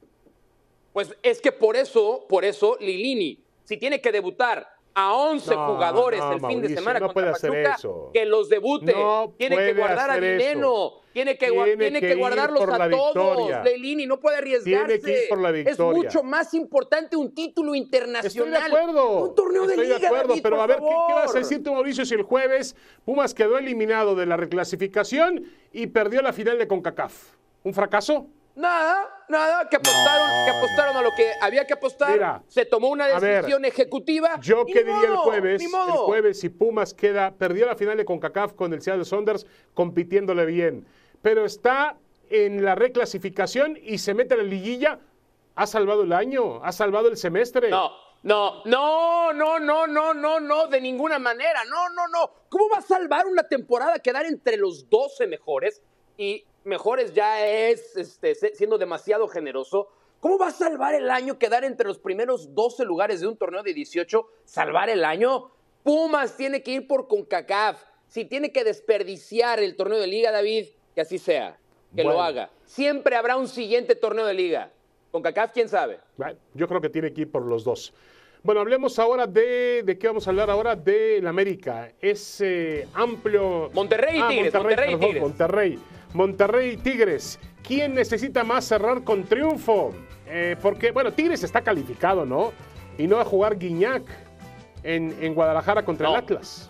Speaker 2: Pues es que por eso, por eso, Lilini, si tiene que debutar a once
Speaker 3: No,
Speaker 2: jugadores
Speaker 3: no,
Speaker 2: el fin de
Speaker 3: Mauricio,
Speaker 2: semana
Speaker 3: no
Speaker 2: contra
Speaker 3: puede hacer
Speaker 2: Pachuca,
Speaker 3: eso.
Speaker 2: que los debute.
Speaker 3: No
Speaker 2: tiene que
Speaker 3: puede
Speaker 2: guardar a
Speaker 3: hacer
Speaker 2: Dineno.
Speaker 3: eso.
Speaker 2: Tiene que, gua-
Speaker 3: Tiene
Speaker 2: tiene
Speaker 3: que
Speaker 2: que
Speaker 3: ir
Speaker 2: guardarlos
Speaker 3: por
Speaker 2: a
Speaker 3: la
Speaker 2: todos.
Speaker 3: victoria.
Speaker 2: Lilini no puede arriesgarse.
Speaker 3: Tiene que ir por la
Speaker 2: Es
Speaker 3: victoria.
Speaker 2: mucho más importante un título
Speaker 3: Estoy
Speaker 2: internacional.
Speaker 3: de acuerdo.
Speaker 2: Un torneo de
Speaker 3: Estoy
Speaker 2: liga,
Speaker 3: de acuerdo,
Speaker 2: David,
Speaker 3: pero
Speaker 2: por
Speaker 3: a ver, ¿qué, ¿qué vas a
Speaker 2: favor?
Speaker 3: decir tú, Mauricio, si el jueves Pumas quedó eliminado de la reclasificación y perdió la final de CONCACAF? ¿Un fracaso?
Speaker 2: Nada, nada, que apostaron, que apostaron a lo que había que apostar.
Speaker 3: Mira,
Speaker 2: se tomó una
Speaker 3: a ver,
Speaker 2: decisión ejecutiva.
Speaker 3: Yo
Speaker 2: y
Speaker 3: qué
Speaker 2: ni
Speaker 3: diría el
Speaker 2: modo,
Speaker 3: jueves,
Speaker 2: ni
Speaker 3: el
Speaker 2: modo.
Speaker 3: jueves si Pumas queda, perdió la final de CONCACAF con el Seattle Sounders compitiéndole bien, pero está en la reclasificación y se mete a la liguilla, ha salvado el año, ha salvado el semestre.
Speaker 2: No, no, no, no, no, no, no, no, de ninguna manera. No, no, no. ¿Cómo va a salvar una temporada quedar entre los doce mejores? Y mejores ya es este, siendo demasiado generoso. ¿Cómo va a salvar el año quedar entre los primeros doce lugares de un torneo de dieciocho? ¿Salvar el año? Pumas tiene que ir por CONCACAF. Si tiene que desperdiciar el torneo de liga, David, que así sea, que
Speaker 3: Bueno.
Speaker 2: lo haga. Siempre habrá un siguiente torneo de liga. CONCACAF, ¿quién sabe?
Speaker 3: Bueno, yo creo que tiene que ir por los dos. Bueno, hablemos ahora de... ¿De qué vamos a hablar ahora? De la América. Ese amplio...
Speaker 2: Monterrey y
Speaker 3: Ah,
Speaker 2: Tigres,
Speaker 3: Monterrey,
Speaker 2: Monterrey y
Speaker 3: perdón,
Speaker 2: Tigres.
Speaker 3: Monterrey. Monterrey y Tigres. ¿Quién necesita más cerrar con triunfo? Eh, porque, bueno, Tigres está calificado, ¿no? Y no va a jugar Guiñac en, en Guadalajara contra
Speaker 2: No.
Speaker 3: el Atlas.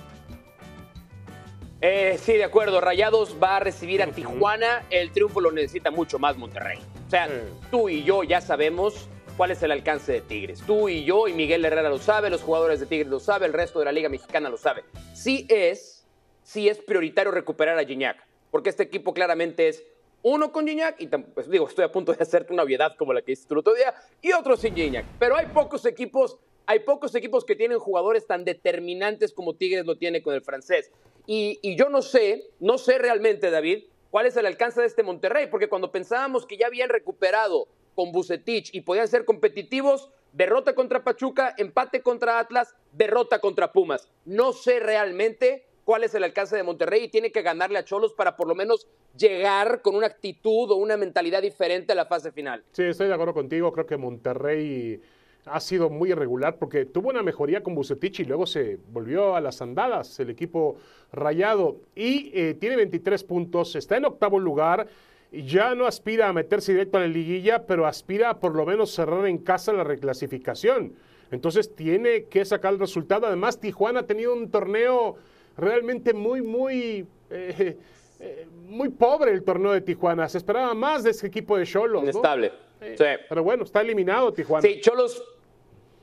Speaker 2: Eh, sí, de acuerdo. Rayados va a recibir a Tijuana. El triunfo lo necesita mucho más Monterrey. O sea,
Speaker 3: Sí.
Speaker 2: tú y yo ya sabemos cuál es el alcance de Tigres. Tú y yo y Miguel Herrera lo sabe, los jugadores de Tigres lo sabe, el resto de la Liga Mexicana lo sabe. Sí es, sí es prioritario recuperar a Gignac, porque este equipo claramente es uno con Gignac, y pues, digo, estoy a punto de hacerte una obviedad como la que hiciste el otro día, y otro sin Gignac. Pero hay pocos equipos, hay pocos equipos que tienen jugadores tan determinantes como Tigres lo tiene con el francés. Y, y yo no sé, no sé realmente, David, cuál es el alcance de este Monterrey, porque cuando pensábamos que ya habían recuperado con Vucetich y podían ser competitivos, derrota contra Pachuca, empate contra Atlas, derrota contra Pumas. No sé realmente cuál es el alcance de Monterrey y tiene que ganarle a Cholos para por lo menos llegar con una actitud o una mentalidad diferente a la fase final.
Speaker 3: Sí, estoy de acuerdo contigo. Creo que Monterrey ha sido muy irregular porque tuvo una mejoría con Vucetich y luego se volvió a las andadas el equipo rayado. Y eh, tiene veintitrés puntos, está en octavo lugar. Ya no aspira a meterse directo a la liguilla, pero aspira a por lo menos cerrar en casa la reclasificación. Entonces tiene que sacar el resultado. Además, Tijuana ha tenido un torneo realmente muy, muy, eh, eh, muy pobre el torneo de Tijuana. Se esperaba más de ese equipo de Xolos, ¿no?
Speaker 2: Inestable.
Speaker 3: Eh,
Speaker 2: Sí.
Speaker 3: Pero bueno, está eliminado Tijuana.
Speaker 2: Sí, Cholos,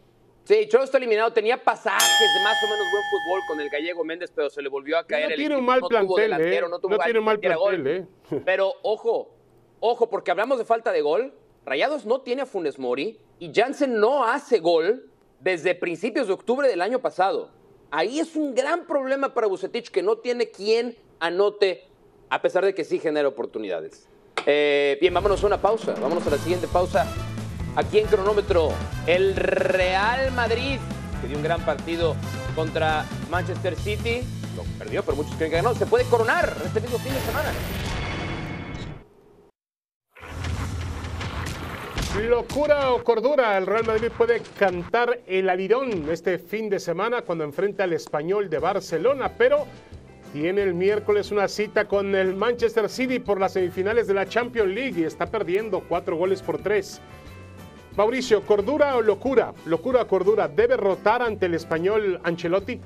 Speaker 2: Sí, Cholo está eliminado. Tenía pasajes de más o menos buen fútbol con el gallego Méndez, pero se le volvió a caer.
Speaker 3: No
Speaker 2: el
Speaker 3: tiene un
Speaker 2: equipo,
Speaker 3: mal
Speaker 2: no
Speaker 3: plantel,
Speaker 2: tuvo delantero,
Speaker 3: eh.
Speaker 2: no tuvo
Speaker 3: No tiene un mal
Speaker 2: metiera
Speaker 3: plantel,
Speaker 2: gol.
Speaker 3: eh.
Speaker 2: Pero ojo, ojo, porque hablamos de falta de gol. Rayados no tiene a Funes Mori y Jansen no hace gol desde principios de octubre del año pasado. Ahí es un gran problema para Vucetich, que no tiene quien anote, a pesar de que sí genera oportunidades. Eh, bien, vámonos a una pausa. Vámonos a la siguiente pausa. Aquí en Cronómetro, el Real Madrid, que dio un gran partido contra Manchester City. Lo perdió, pero muchos creen que ganó. Se puede coronar este mismo fin de semana.
Speaker 3: Locura o cordura, el Real Madrid puede cantar el alirón este fin de semana cuando enfrenta al Español de Barcelona, pero tiene el miércoles una cita con el Manchester City por las semifinales de la Champions League y está perdiendo cuatro goles por tres. Mauricio, ¿cordura o locura? Locura o cordura, ¿debe rotar ante el Español Ancelotti?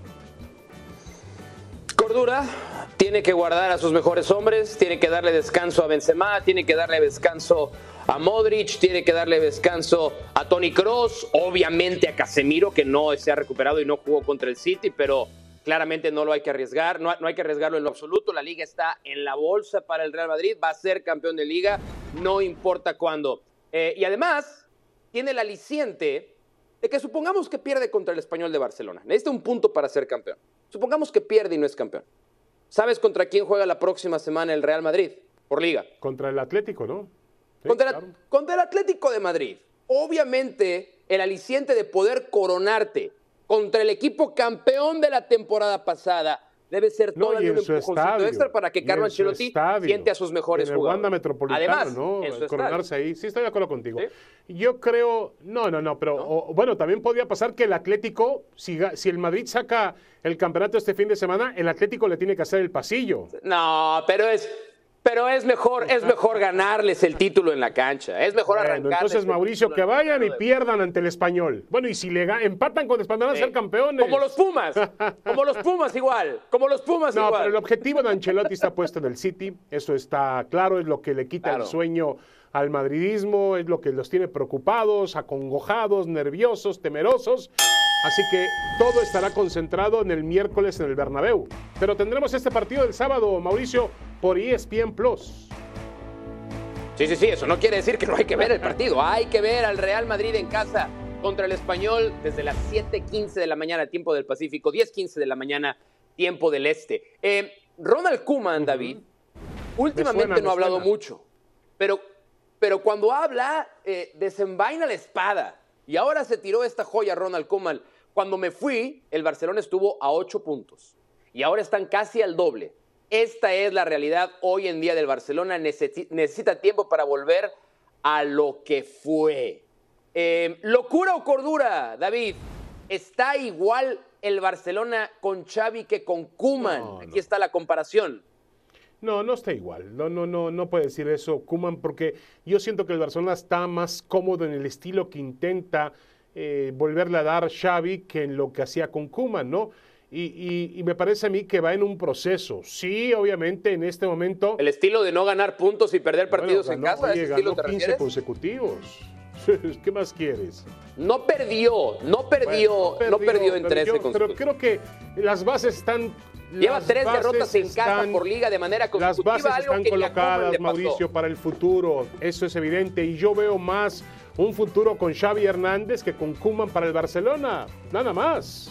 Speaker 2: Cordura, tiene que guardar a sus mejores hombres, tiene que darle descanso a Benzema, tiene que darle descanso a Modric, tiene que darle descanso a Toni Kroos, obviamente a Casemiro, que no se ha recuperado y no jugó contra el City, pero claramente no lo hay que arriesgar, no, no hay que arriesgarlo en lo absoluto. La liga está en la bolsa para el Real Madrid, va a ser campeón de liga, no importa cuándo. Eh, y además, tiene el aliciente de que supongamos que pierde contra el Español de Barcelona. Necesita un punto para ser campeón. Supongamos que pierde y no es campeón. ¿Sabes contra quién juega la próxima semana el Real Madrid por liga?
Speaker 3: Contra el Atlético, ¿no? Sí,
Speaker 2: contra,
Speaker 3: claro.
Speaker 2: contra el Atlético de Madrid. Obviamente, el aliciente de poder coronarte contra el equipo campeón de la temporada pasada debe ser
Speaker 3: No,
Speaker 2: todavía
Speaker 3: y en
Speaker 2: un
Speaker 3: su
Speaker 2: empujoncito
Speaker 3: estadio,
Speaker 2: extra para que
Speaker 3: y
Speaker 2: Carlo
Speaker 3: en su
Speaker 2: Ancelotti
Speaker 3: estadio,
Speaker 2: siente a sus mejores
Speaker 3: en el
Speaker 2: jugadores.
Speaker 3: Wanda Metropolitano,
Speaker 2: Además,
Speaker 3: ¿no?
Speaker 2: en su
Speaker 3: Coronarse
Speaker 2: estadio.
Speaker 3: ahí. Sí, estoy de acuerdo contigo.
Speaker 2: ¿Sí?
Speaker 3: Yo creo, no, no, no, pero
Speaker 2: ¿No?
Speaker 3: o, bueno, también podría pasar que el Atlético, si, ga- si el Madrid saca el campeonato este fin de semana, el Atlético le tiene que hacer el pasillo.
Speaker 2: No, pero es, pero es mejor, es mejor ganarles el título en la cancha. Es mejor
Speaker 3: Bueno,
Speaker 2: arrancarles
Speaker 3: entonces,
Speaker 2: el
Speaker 3: Mauricio,
Speaker 2: título
Speaker 3: que
Speaker 2: en el
Speaker 3: vayan y
Speaker 2: campeonato de-
Speaker 3: pierdan ante el Español. Bueno, y si le ga- empatan con el Español, van a
Speaker 2: Sí.
Speaker 3: ser campeones.
Speaker 2: Como los Pumas, como los Pumas igual, como los Pumas
Speaker 3: No,
Speaker 2: igual.
Speaker 3: pero el objetivo de Ancelotti está puesto en el City, eso está claro, es lo que le quita
Speaker 2: Claro.
Speaker 3: el sueño al madridismo, es lo que los tiene preocupados, acongojados, nerviosos, temerosos. Así que todo estará concentrado en el miércoles en el Bernabéu. Pero tendremos este partido del sábado, Mauricio, por E S P N Plus.
Speaker 2: Sí, sí, sí, eso no quiere decir que no hay que ver el partido. Hay que ver al Real Madrid en casa contra el Español desde las siete quince de la mañana, tiempo del Pacífico, diez quince de la mañana, tiempo del Este. Eh, Ronald Koeman, David, últimamente
Speaker 3: Me suena,
Speaker 2: no ha
Speaker 3: me
Speaker 2: hablado
Speaker 3: suena.
Speaker 2: mucho, pero, pero cuando habla, eh, desenvaina la espada. Y ahora se tiró esta joya Ronald Koeman. Cuando me fui, el Barcelona estuvo a ocho puntos y ahora están casi al doble. Esta es la realidad hoy en día del Barcelona. Necesi- necesita tiempo para volver a lo que fue. Eh, ¿Locura o cordura, David? ¿Está igual el Barcelona con Xavi que con Koeman?
Speaker 3: No, no.
Speaker 2: Aquí está la comparación.
Speaker 3: No, no está igual. No, no, no, no puede decir eso Koeman, porque yo siento que el Barcelona está más cómodo en el estilo que intenta eh, volverle a dar Xavi que en lo que hacía con Koeman, ¿no? Y, y- y me parece a mí que va en un proceso. Sí, obviamente, en este momento...
Speaker 2: El estilo de no ganar puntos y perder partidos
Speaker 3: bueno,
Speaker 2: en
Speaker 3: ganó-
Speaker 2: casa, ¿a
Speaker 3: oye,
Speaker 2: ese estilo
Speaker 3: ganó
Speaker 2: te
Speaker 3: quince
Speaker 2: refieres?
Speaker 3: consecutivos. ¿Qué más quieres?
Speaker 2: No perdió, no perdió,
Speaker 3: Bueno,
Speaker 2: no perdió en
Speaker 3: pero
Speaker 2: trece
Speaker 3: yo- Pero
Speaker 2: consecutivos.
Speaker 3: creo que las bases están...
Speaker 2: Lleva
Speaker 3: las
Speaker 2: tres
Speaker 3: bases
Speaker 2: derrotas en casa
Speaker 3: están-
Speaker 2: por liga de manera
Speaker 3: Las
Speaker 2: consecutiva,
Speaker 3: bases
Speaker 2: algo
Speaker 3: están
Speaker 2: que ni a Koeman
Speaker 3: colocadas,
Speaker 2: le pasó.
Speaker 3: Mauricio, para el futuro. Eso es evidente. Y yo veo más un futuro con Xavi Hernández que con Koeman para el Barcelona. Nada más.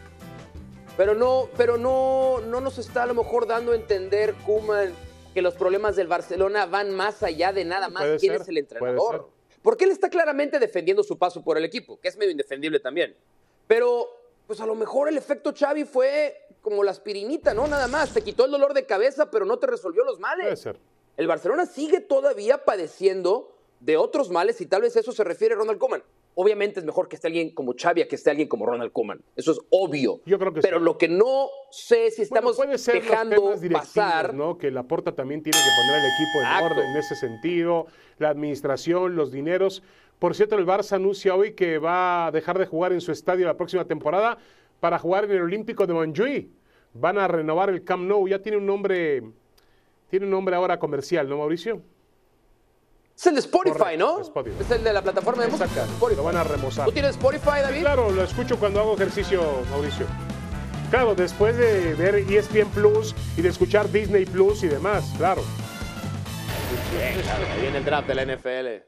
Speaker 2: Pero no, pero no, no nos está a lo mejor dando a entender, Koeman, que los problemas del Barcelona van más allá de nada más
Speaker 3: Puede
Speaker 2: quién
Speaker 3: ser,
Speaker 2: es el
Speaker 3: puede
Speaker 2: entrenador. Porque él está claramente defendiendo su paso por el equipo, que es medio indefendible también. Pero, pues a lo mejor el efecto Xavi fue como la aspirinita, ¿no? Nada más, te quitó el dolor de cabeza, pero no te resolvió los males.
Speaker 3: Puede ser.
Speaker 2: El Barcelona sigue todavía padeciendo de otros males y tal vez eso se refiere a Ronald Koeman. Obviamente es mejor que esté alguien como Xavi a que esté alguien como Ronald Koeman. Eso es obvio.
Speaker 3: Yo creo que
Speaker 2: Pero
Speaker 3: sí.
Speaker 2: lo que no sé si estamos
Speaker 3: Bueno, puede ser los
Speaker 2: dejando
Speaker 3: temas directivos,
Speaker 2: pasar...
Speaker 3: ¿no? Que Laporta también tiene que poner al equipo en
Speaker 2: Exacto.
Speaker 3: orden en ese sentido, la administración, los dineros. Por cierto, el Barça anuncia hoy que va a dejar de jugar en su estadio la próxima temporada para jugar en el Olímpico de Montjuïc. Van a renovar el Camp Nou, ya tiene un nombre, tiene un nombre ahora comercial, ¿no, Mauricio?
Speaker 2: Es el de Spotify,
Speaker 3: Correcto,
Speaker 2: ¿no?
Speaker 3: de Spotify.
Speaker 2: Es el de la plataforma de música.
Speaker 3: Exacto.
Speaker 2: Spotify.
Speaker 3: Lo van a remozar.
Speaker 2: ¿Tú tienes Spotify, David?
Speaker 3: Claro, lo escucho cuando hago ejercicio, Mauricio. Claro, después de ver E S P N Plus y de escuchar Disney Plus y demás, claro.
Speaker 2: Bien, claro, ahí viene el draft de la N F L.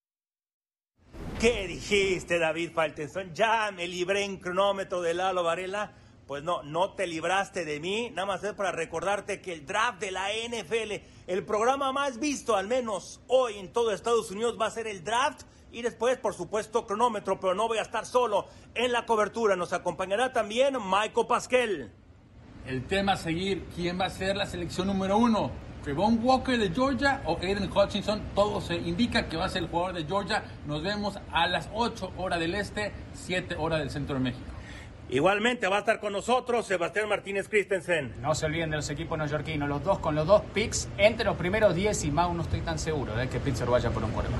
Speaker 7: ¿Qué dijiste, David Faitelson? Ya me libré en cronómetro de Lalo Varela. Pues no, no te libraste de mí. Nada más es para recordarte que el draft de la N F L, el programa más visto, al menos hoy en todo Estados Unidos, va a ser el draft. Y después, por supuesto, cronómetro, pero no voy a estar solo en la cobertura. Nos acompañará también Michael Pasquel.
Speaker 8: El tema a seguir, ¿quién va a ser la selección número uno? Trevon Walker de Georgia o Aiden Hutchinson. Todo se indica que va a ser el jugador de Georgia. Nos vemos a las ocho horas del este, siete horas del centro de México.
Speaker 7: Igualmente va a estar con nosotros Sebastián Martínez Christensen.
Speaker 9: No se olviden de los equipos neoyorquinos, los dos con los dos picks entre los primeros diez y más no estoy tan seguro de que Pittsburgh vaya por un quarterback.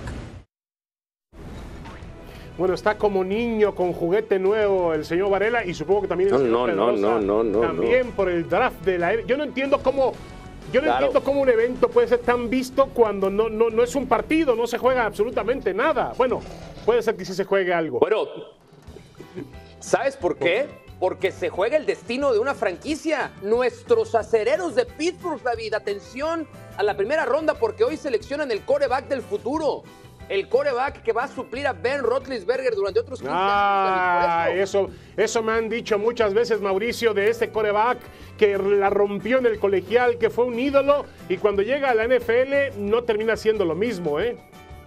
Speaker 3: Bueno, está como niño con juguete nuevo el señor Varela y supongo que también el
Speaker 2: No,
Speaker 3: señor
Speaker 2: no,
Speaker 3: Pedrosa,
Speaker 2: no, no, no,
Speaker 3: también
Speaker 2: no.
Speaker 3: por el draft de la... Yo no entiendo cómo... Yo no
Speaker 2: Claro.
Speaker 3: entiendo cómo un evento puede ser tan visto cuando no, no, no es un partido, no se juega absolutamente nada. Bueno, puede ser que sí se juegue algo.
Speaker 2: Bueno, ¿sabes por qué? Porque se juega el destino de una franquicia. Nuestros acereros de Pittsburgh, David, atención a la primera ronda porque hoy seleccionan el quarterback del futuro. El quarterback que va a suplir a Ben Roethlisberger durante otros quince
Speaker 3: Ah,
Speaker 2: años. David, por eso.
Speaker 3: eso, eso me han dicho muchas veces, Mauricio, de este coreback que la rompió en el colegial, que fue un ídolo y cuando llega a la N F L no termina siendo lo mismo, ¿eh?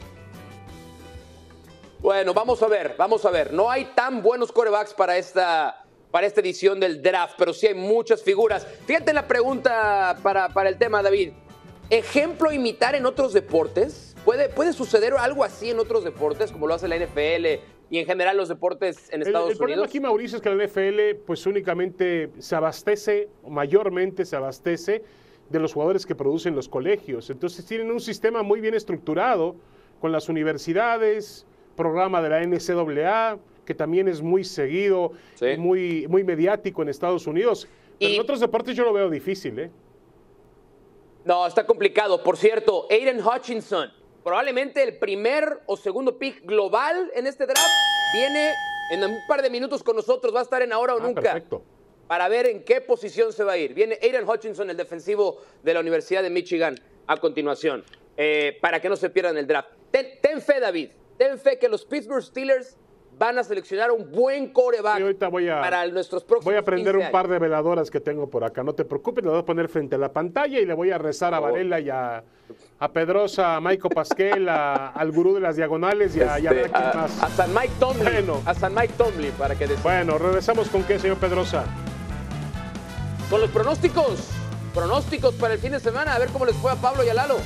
Speaker 2: Bueno, vamos a ver, vamos a ver. No hay tan buenos quarterbacks para esta, para esta edición del draft, pero sí hay muchas figuras. Fíjate en la pregunta para, para el tema, David. ¿Ejemplo imitar en otros deportes? ¿Puede, ¿Puede suceder algo así en otros deportes, como lo hace la N F L y en general los deportes en
Speaker 3: El,
Speaker 2: Estados
Speaker 3: el problema
Speaker 2: Unidos?
Speaker 3: aquí, Mauricio, es que la N F L pues únicamente se abastece, o mayormente se abastece de los jugadores que producen los colegios. Entonces tienen un sistema muy bien estructurado con las universidades, programa de la N C A A, que también es muy seguido,
Speaker 2: Sí.
Speaker 3: y muy, muy mediático en Estados Unidos. Pero
Speaker 2: Y-
Speaker 3: en otros deportes yo lo veo difícil, ¿eh?
Speaker 2: No, está complicado. Por cierto, Aiden Hutchinson, probablemente el primer o segundo pick global en este draft, viene en un par de minutos con nosotros, va a estar en Ahora o
Speaker 3: Ah,
Speaker 2: Nunca.
Speaker 3: perfecto.
Speaker 2: Para ver en qué posición se va a ir. Viene Aiden Hutchinson, el defensivo de la Universidad de Michigan, a continuación, eh, para que no se pierdan el draft. Ten, ten fe, David, ten fe que los Pittsburgh Steelers van a seleccionar un buen quarterback
Speaker 3: Sí, ahorita voy a,
Speaker 2: para nuestros próximos
Speaker 3: voy a prender
Speaker 2: quince
Speaker 3: un par
Speaker 2: años.
Speaker 3: de veladoras que tengo por acá, no te preocupes, las voy a poner frente a la pantalla y le voy a rezar a
Speaker 2: Por favor.
Speaker 3: Varela y a, a Pedrosa, a Michael Pasquel, a- al gurú de las diagonales y a, y a ver
Speaker 2: Este,
Speaker 3: a quién
Speaker 2: a,
Speaker 3: más.
Speaker 2: a San Mike Tomlin,
Speaker 3: Bueno.
Speaker 2: a San Mike Tomlin, para que des-
Speaker 3: Bueno, regresamos con qué, señor Pedrosa.
Speaker 2: con los pronósticos, pronósticos para el fin de semana, a ver cómo les fue a Pablo y a Lalo.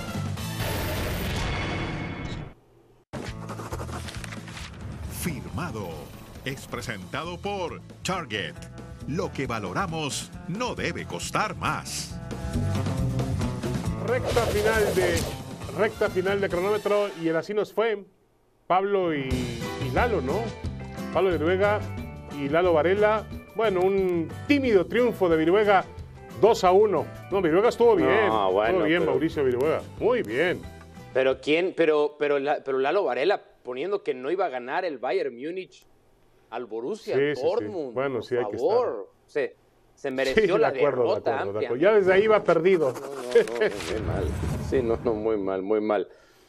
Speaker 1: Firmado. Es presentado por Target. Lo que valoramos no debe costar más.
Speaker 3: Recta final de recta final de cronómetro y el así nos fue Pablo y, y Lalo, ¿no? Pablo de Viruega y Lalo Varela. Bueno, un tímido triunfo de Viruega, dos a uno. No, Viruega estuvo bien.
Speaker 2: bueno,
Speaker 3: estuvo bien,
Speaker 2: pero-
Speaker 3: Mauricio Viruega. Muy bien.
Speaker 2: Pero quién, pero, pero, la- pero Lalo Varela poniendo que no iba a ganar el Bayern Múnich al Borussia
Speaker 3: Sí, sí, sí.
Speaker 2: Dortmund.
Speaker 3: Bueno,
Speaker 2: por
Speaker 3: sí, hay que
Speaker 2: favor. Se, se mereció
Speaker 3: Sí, de
Speaker 2: la
Speaker 3: acuerdo, de
Speaker 2: derrota
Speaker 3: acuerdo, de
Speaker 2: amplia.
Speaker 3: acuerdo. Ya desde ahí va perdido.
Speaker 2: No, no, no, muy mal. Sí, no, no, muy mal, muy mal.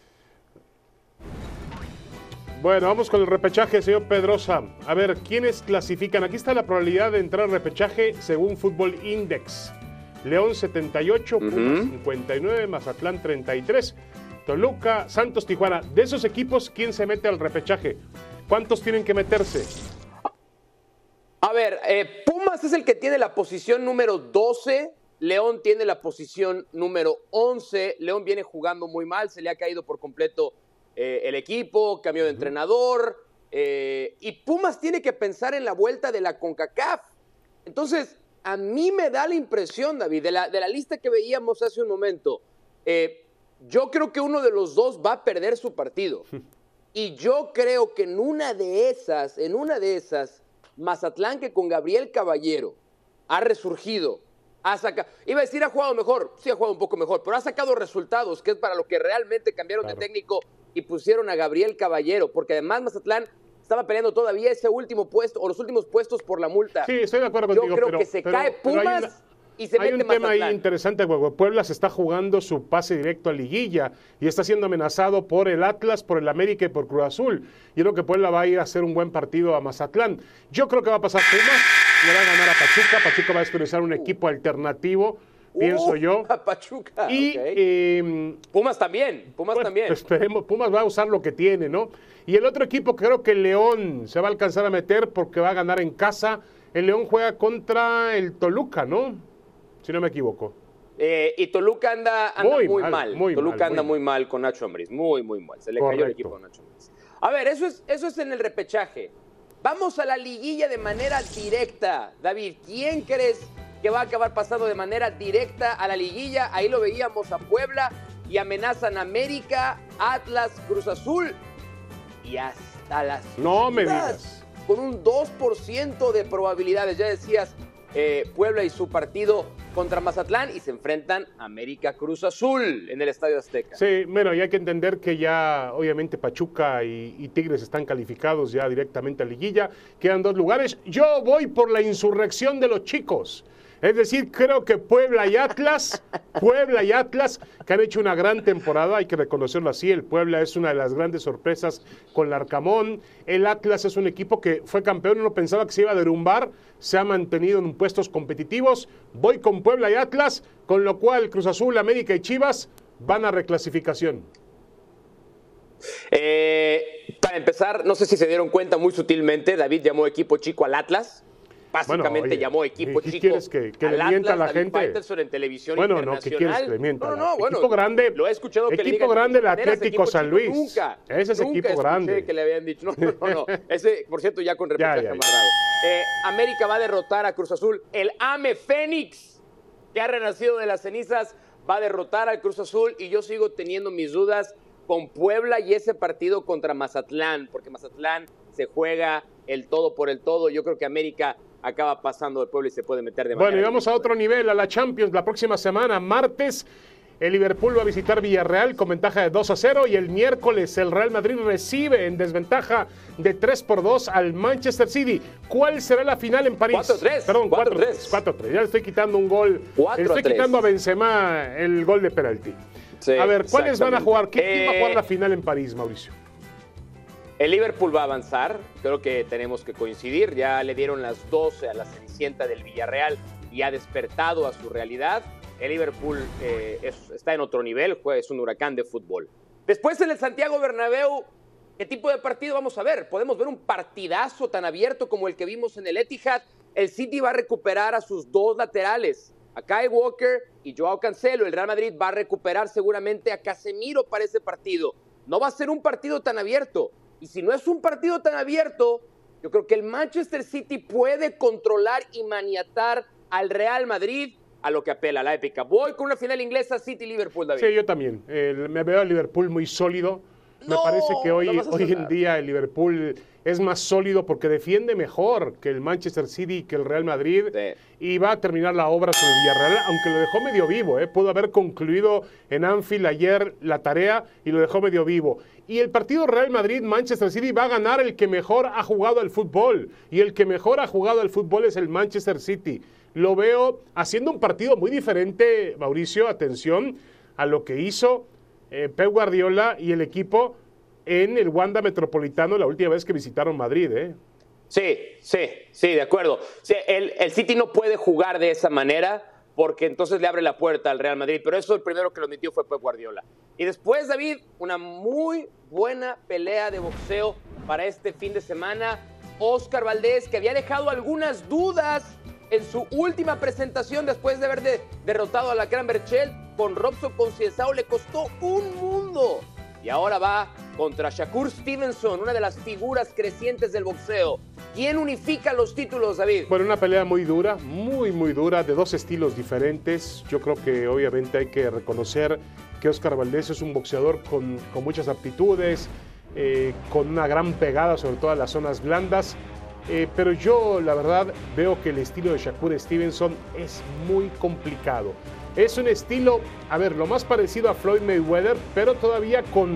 Speaker 3: Bueno, vamos con el repechaje, señor Pedrosa. A ver, ¿quiénes clasifican? Aquí está la probabilidad de entrar al repechaje según Fútbol Index. León setenta y ocho, Pumas cincuenta y nueve, Mazatlán treinta y tres, Toluca, Santos, Tijuana. De esos equipos, ¿quién se mete al repechaje? ¿Cuántos tienen que meterse?
Speaker 2: A ver, eh, Pumas es el que tiene la posición número doce, León tiene la posición número once, León viene jugando muy mal, se le ha caído por completo eh, el equipo, cambio de entrenador, eh, y Pumas tiene que pensar en la vuelta de la CONCACAF. Entonces, a mí me da la impresión, David, de la, de la lista que veíamos hace un momento, eh, yo creo que uno de los dos va a perder su partido. Y yo creo que en una de esas, en una de esas, Mazatlán, que con Gabriel Caballero ha resurgido, ha sacado, iba a decir ha jugado mejor, sí ha jugado un poco mejor, pero ha sacado resultados, que es para lo que realmente cambiaron
Speaker 3: Claro.
Speaker 2: de técnico, y pusieron a Gabriel Caballero, porque además Mazatlán estaba peleando todavía ese último puesto, o los últimos puestos por la multa.
Speaker 3: Sí, estoy de acuerdo
Speaker 2: Yo
Speaker 3: contigo.
Speaker 2: creo
Speaker 3: pero,
Speaker 2: que se
Speaker 3: pero,
Speaker 2: cae
Speaker 3: pero hay
Speaker 2: Pumas
Speaker 3: una-
Speaker 2: y se
Speaker 3: Hay
Speaker 2: mete
Speaker 3: un tema
Speaker 2: Mazatlán.
Speaker 3: ahí interesante, güey. Puebla se está jugando su pase directo a liguilla y está siendo amenazado por el Atlas, por el América y por Cruz Azul. Yo creo que Puebla va a ir a hacer un buen partido a Mazatlán. Yo creo que va a pasar Pumas, le va a ganar a Pachuca. Pachuca va a utilizar un equipo alternativo, pienso
Speaker 2: Uh,
Speaker 3: yo.
Speaker 2: a Pachuca,
Speaker 3: Y
Speaker 2: ok.
Speaker 3: eh,
Speaker 2: Pumas también, Pumas
Speaker 3: bueno,
Speaker 2: también.
Speaker 3: esperemos, Pumas va a usar lo que tiene, ¿no? Y el otro equipo, creo que el León se va a alcanzar a meter porque va a ganar en casa. El León juega contra el Toluca, ¿no? Si no me equivoco.
Speaker 2: Eh, y Toluca anda, anda muy,
Speaker 3: Muy
Speaker 2: mal.
Speaker 3: mal, muy
Speaker 2: Toluca
Speaker 3: mal,
Speaker 2: anda
Speaker 3: muy
Speaker 2: muy mal con Nacho Ambriz. Muy, muy mal. Se le cayó el
Speaker 3: Correcto.
Speaker 2: equipo a Nacho Ambriz. A ver, eso es, eso es en el repechaje. Vamos a la liguilla de manera directa. David, ¿quién crees que va a acabar pasando de manera directa a la liguilla? Ahí lo veíamos a Puebla y amenazan América, Atlas, Cruz Azul y hasta las
Speaker 3: No me
Speaker 2: Chivas,
Speaker 3: digas.
Speaker 2: con un dos por ciento de probabilidades. Ya decías, eh, Puebla y su partido contra Mazatlán y se enfrentan América Cruz Azul en el Estadio Azteca.
Speaker 3: Sí, bueno, y hay que entender que ya obviamente Pachuca y, y Tigres están calificados ya directamente a liguilla. Quedan dos lugares. Yo voy por la insurrección de los chicos. Es decir, creo que Puebla y Atlas, Puebla y Atlas, que han hecho una gran temporada, hay que reconocerlo así. El Puebla es una de las grandes sorpresas con Larcamón. El Atlas es un equipo que fue campeón, uno pensaba que se iba a derrumbar, se ha mantenido en puestos competitivos. Voy con Puebla y Atlas, con lo cual Cruz Azul, América y Chivas van a reclasificación.
Speaker 2: Eh, para empezar, no sé si se dieron cuenta muy sutilmente, David llamó equipo chico al Atlas. Básicamente
Speaker 3: Bueno, oye,
Speaker 2: llamó equipo
Speaker 3: ¿qué
Speaker 2: chico
Speaker 3: quieres que- que le
Speaker 2: al
Speaker 3: mienta a la
Speaker 2: Atlas, David
Speaker 3: gente?
Speaker 2: Faitelson en televisión
Speaker 3: Bueno, no, ¿qué
Speaker 2: internacional.
Speaker 3: quieres que le mienta?
Speaker 2: No, no, no, bueno,
Speaker 3: Equipo grande,
Speaker 2: lo he escuchado que le
Speaker 3: equipo
Speaker 2: digan de
Speaker 3: grande
Speaker 2: muchas
Speaker 3: del
Speaker 2: maneras,
Speaker 3: Atlético
Speaker 2: equipo
Speaker 3: San
Speaker 2: chico,
Speaker 3: Luis.
Speaker 2: Nunca,
Speaker 3: Ese es
Speaker 2: nunca
Speaker 3: equipo
Speaker 2: escuché
Speaker 3: grande.
Speaker 2: que le habían dicho, no, no, no, no. Ese, por cierto, ya con repechaje
Speaker 3: Ya, ya, ya.
Speaker 2: amarrado. Eh, América va a derrotar a Cruz Azul. El AME Fénix, que ha renacido de las cenizas, va a derrotar al Cruz Azul y yo sigo teniendo mis dudas con Puebla y ese partido contra Mazatlán, porque Mazatlán se juega el todo por el todo. Yo creo que América acaba pasando de Puebla y se puede meter de manera...
Speaker 3: Bueno, y vamos a otro nivel, a la Champions, la próxima semana, martes, el Liverpool va a visitar Villarreal con ventaja de dos a cero y el miércoles el Real Madrid recibe en desventaja de tres por dos al Manchester City. ¿Cuál será la final en París?
Speaker 2: cuatro a tres.
Speaker 3: Perdón,
Speaker 2: cuatro a
Speaker 3: cuatro a
Speaker 2: tres.
Speaker 3: tres. cuatro a tres. Ya le estoy quitando un gol.
Speaker 2: cuatro
Speaker 3: Le
Speaker 2: a
Speaker 3: estoy
Speaker 2: tres.
Speaker 3: quitando a Benzema el gol de penalti.
Speaker 2: Sí,
Speaker 3: a ver, ¿cuáles van a
Speaker 2: exactamente.
Speaker 3: jugar? ¿Quién, quién va a jugar
Speaker 2: Eh,
Speaker 3: la final en París, Mauricio?
Speaker 2: El Liverpool va a avanzar, creo que tenemos que coincidir, ya le dieron las doce a la Cenicienta del Villarreal y ha despertado a su realidad. El Liverpool eh, es- está en otro nivel, juega- es un huracán de fútbol. Después en el Santiago Bernabéu, ¿qué tipo de partido vamos a ver? Podemos ver un partidazo tan abierto como el que vimos en el Etihad. El City va a recuperar a sus dos laterales, a Kyle Walker y Joao Cancelo. El Real Madrid va a recuperar seguramente a Casemiro para ese partido. No va a ser un partido tan abierto. Y si no es un partido tan abierto, yo creo que el Manchester City puede controlar y maniatar al Real Madrid a lo que apela a la épica. Voy con una final inglesa City-Liverpool, David.
Speaker 3: Sí, yo también. Eh, me veo al Liverpool muy sólido. Me
Speaker 2: No,
Speaker 3: parece que hoy,
Speaker 2: no vas a
Speaker 3: hoy en
Speaker 2: sonar.
Speaker 3: día el Liverpool es más sólido porque defiende mejor que el Manchester City y que el Real Madrid.
Speaker 2: Sí.
Speaker 3: Y va a terminar la obra sobre el Villarreal, aunque lo dejó medio vivo. ¿eh? Pudo haber concluido en Anfield ayer la tarea y lo dejó medio vivo. Y el partido Real Madrid-Manchester City va a ganar el que mejor ha jugado al fútbol. Y el que mejor ha jugado al fútbol es el Manchester City. Lo veo haciendo un partido muy diferente, Mauricio, atención, a lo que hizo eh, Pep Guardiola y el equipo en el Wanda Metropolitano la última vez que visitaron Madrid. ¿eh?
Speaker 2: Sí, sí, sí, de acuerdo. Sí, el, el City no puede jugar de esa manera porque entonces le abre la puerta al Real Madrid, pero eso el primero que lo admitió fue Pep Guardiola. Y después, David, una muy buena pelea de boxeo para este fin de semana. Óscar Valdés, que había dejado algunas dudas en su última presentación después de haber de- derrotado a la Gran Berchelt con Robson Conceição, le costó un mundo. Y ahora va contra Shakur Stevenson, una de las figuras crecientes del boxeo. ¿Quién unifica los títulos, David?
Speaker 3: Bueno, una pelea muy dura, muy, muy dura, de dos estilos diferentes. Yo creo que obviamente hay que reconocer que Óscar Valdés es un boxeador con, con muchas aptitudes, eh, con una gran pegada, sobre todo en las zonas blandas. Eh, pero yo, la verdad, veo que el estilo de Shakur Stevenson es muy complicado. Es un estilo, a ver, lo más parecido a Floyd Mayweather, pero todavía con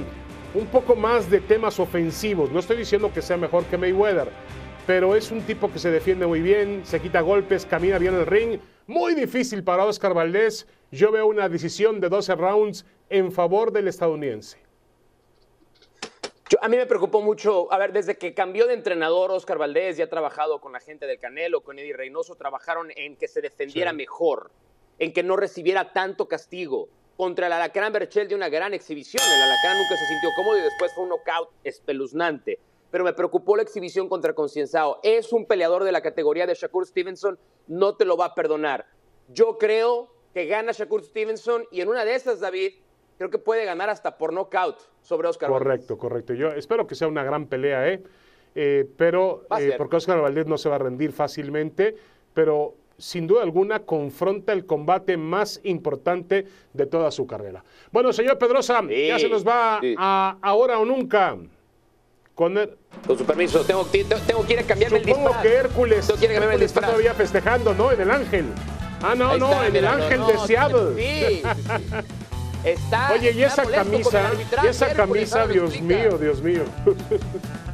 Speaker 3: un poco más de temas ofensivos. No estoy diciendo que sea mejor que Mayweather, pero es un tipo que se defiende muy bien, se quita golpes, camina bien el ring. Muy difícil para Oscar Valdez. Yo veo una decisión de doce rounds en favor del estadounidense.
Speaker 2: Yo, a mí me preocupó mucho, a ver, desde que cambió de entrenador Oscar Valdez, ya ha trabajado con la gente del Canelo, con Eddie Reynoso, trabajaron en que se defendiera sí. mejor, en que no recibiera tanto castigo. Contra el Alacrán Berchelt de una gran exhibición. El Alacrán nunca se sintió cómodo y después fue un knockout espeluznante. Pero me preocupó la exhibición contra Concienzao. Es un peleador de la categoría de Shakur Stevenson, no te lo va a perdonar. Yo creo que gana Shakur Stevenson y en una de esas, David, creo que puede ganar hasta por knockout sobre Oscar Valdez.
Speaker 3: Correcto, correcto. Yo espero que sea una gran pelea, ¿eh? eh pero eh, porque Oscar Valdez no se va a rendir fácilmente, pero sin duda alguna confronta el combate más importante de toda su carrera. Bueno, señor Pedrosa, sí, ya se nos va sí. a ahora o nunca. Con, el...
Speaker 2: Con su permiso, tengo, tengo que ir a cambiarme
Speaker 3: Supongo
Speaker 2: el disfraz.
Speaker 3: que Hércules,
Speaker 2: tengo que ir a cambiarme el disfraz.
Speaker 3: Está todavía festejando, ¿no? En el Ángel. Ah, no,
Speaker 2: Ahí
Speaker 3: no,
Speaker 2: está,
Speaker 3: en
Speaker 2: mira,
Speaker 3: el Ángel
Speaker 2: no,
Speaker 3: de
Speaker 2: no,
Speaker 3: Seattle.
Speaker 2: Sí, sí, sí. Está,
Speaker 3: Oye, y esa
Speaker 2: está
Speaker 3: camisa, y esa
Speaker 2: Hércules,
Speaker 3: camisa, Dios
Speaker 2: explica.
Speaker 3: mío, Dios mío.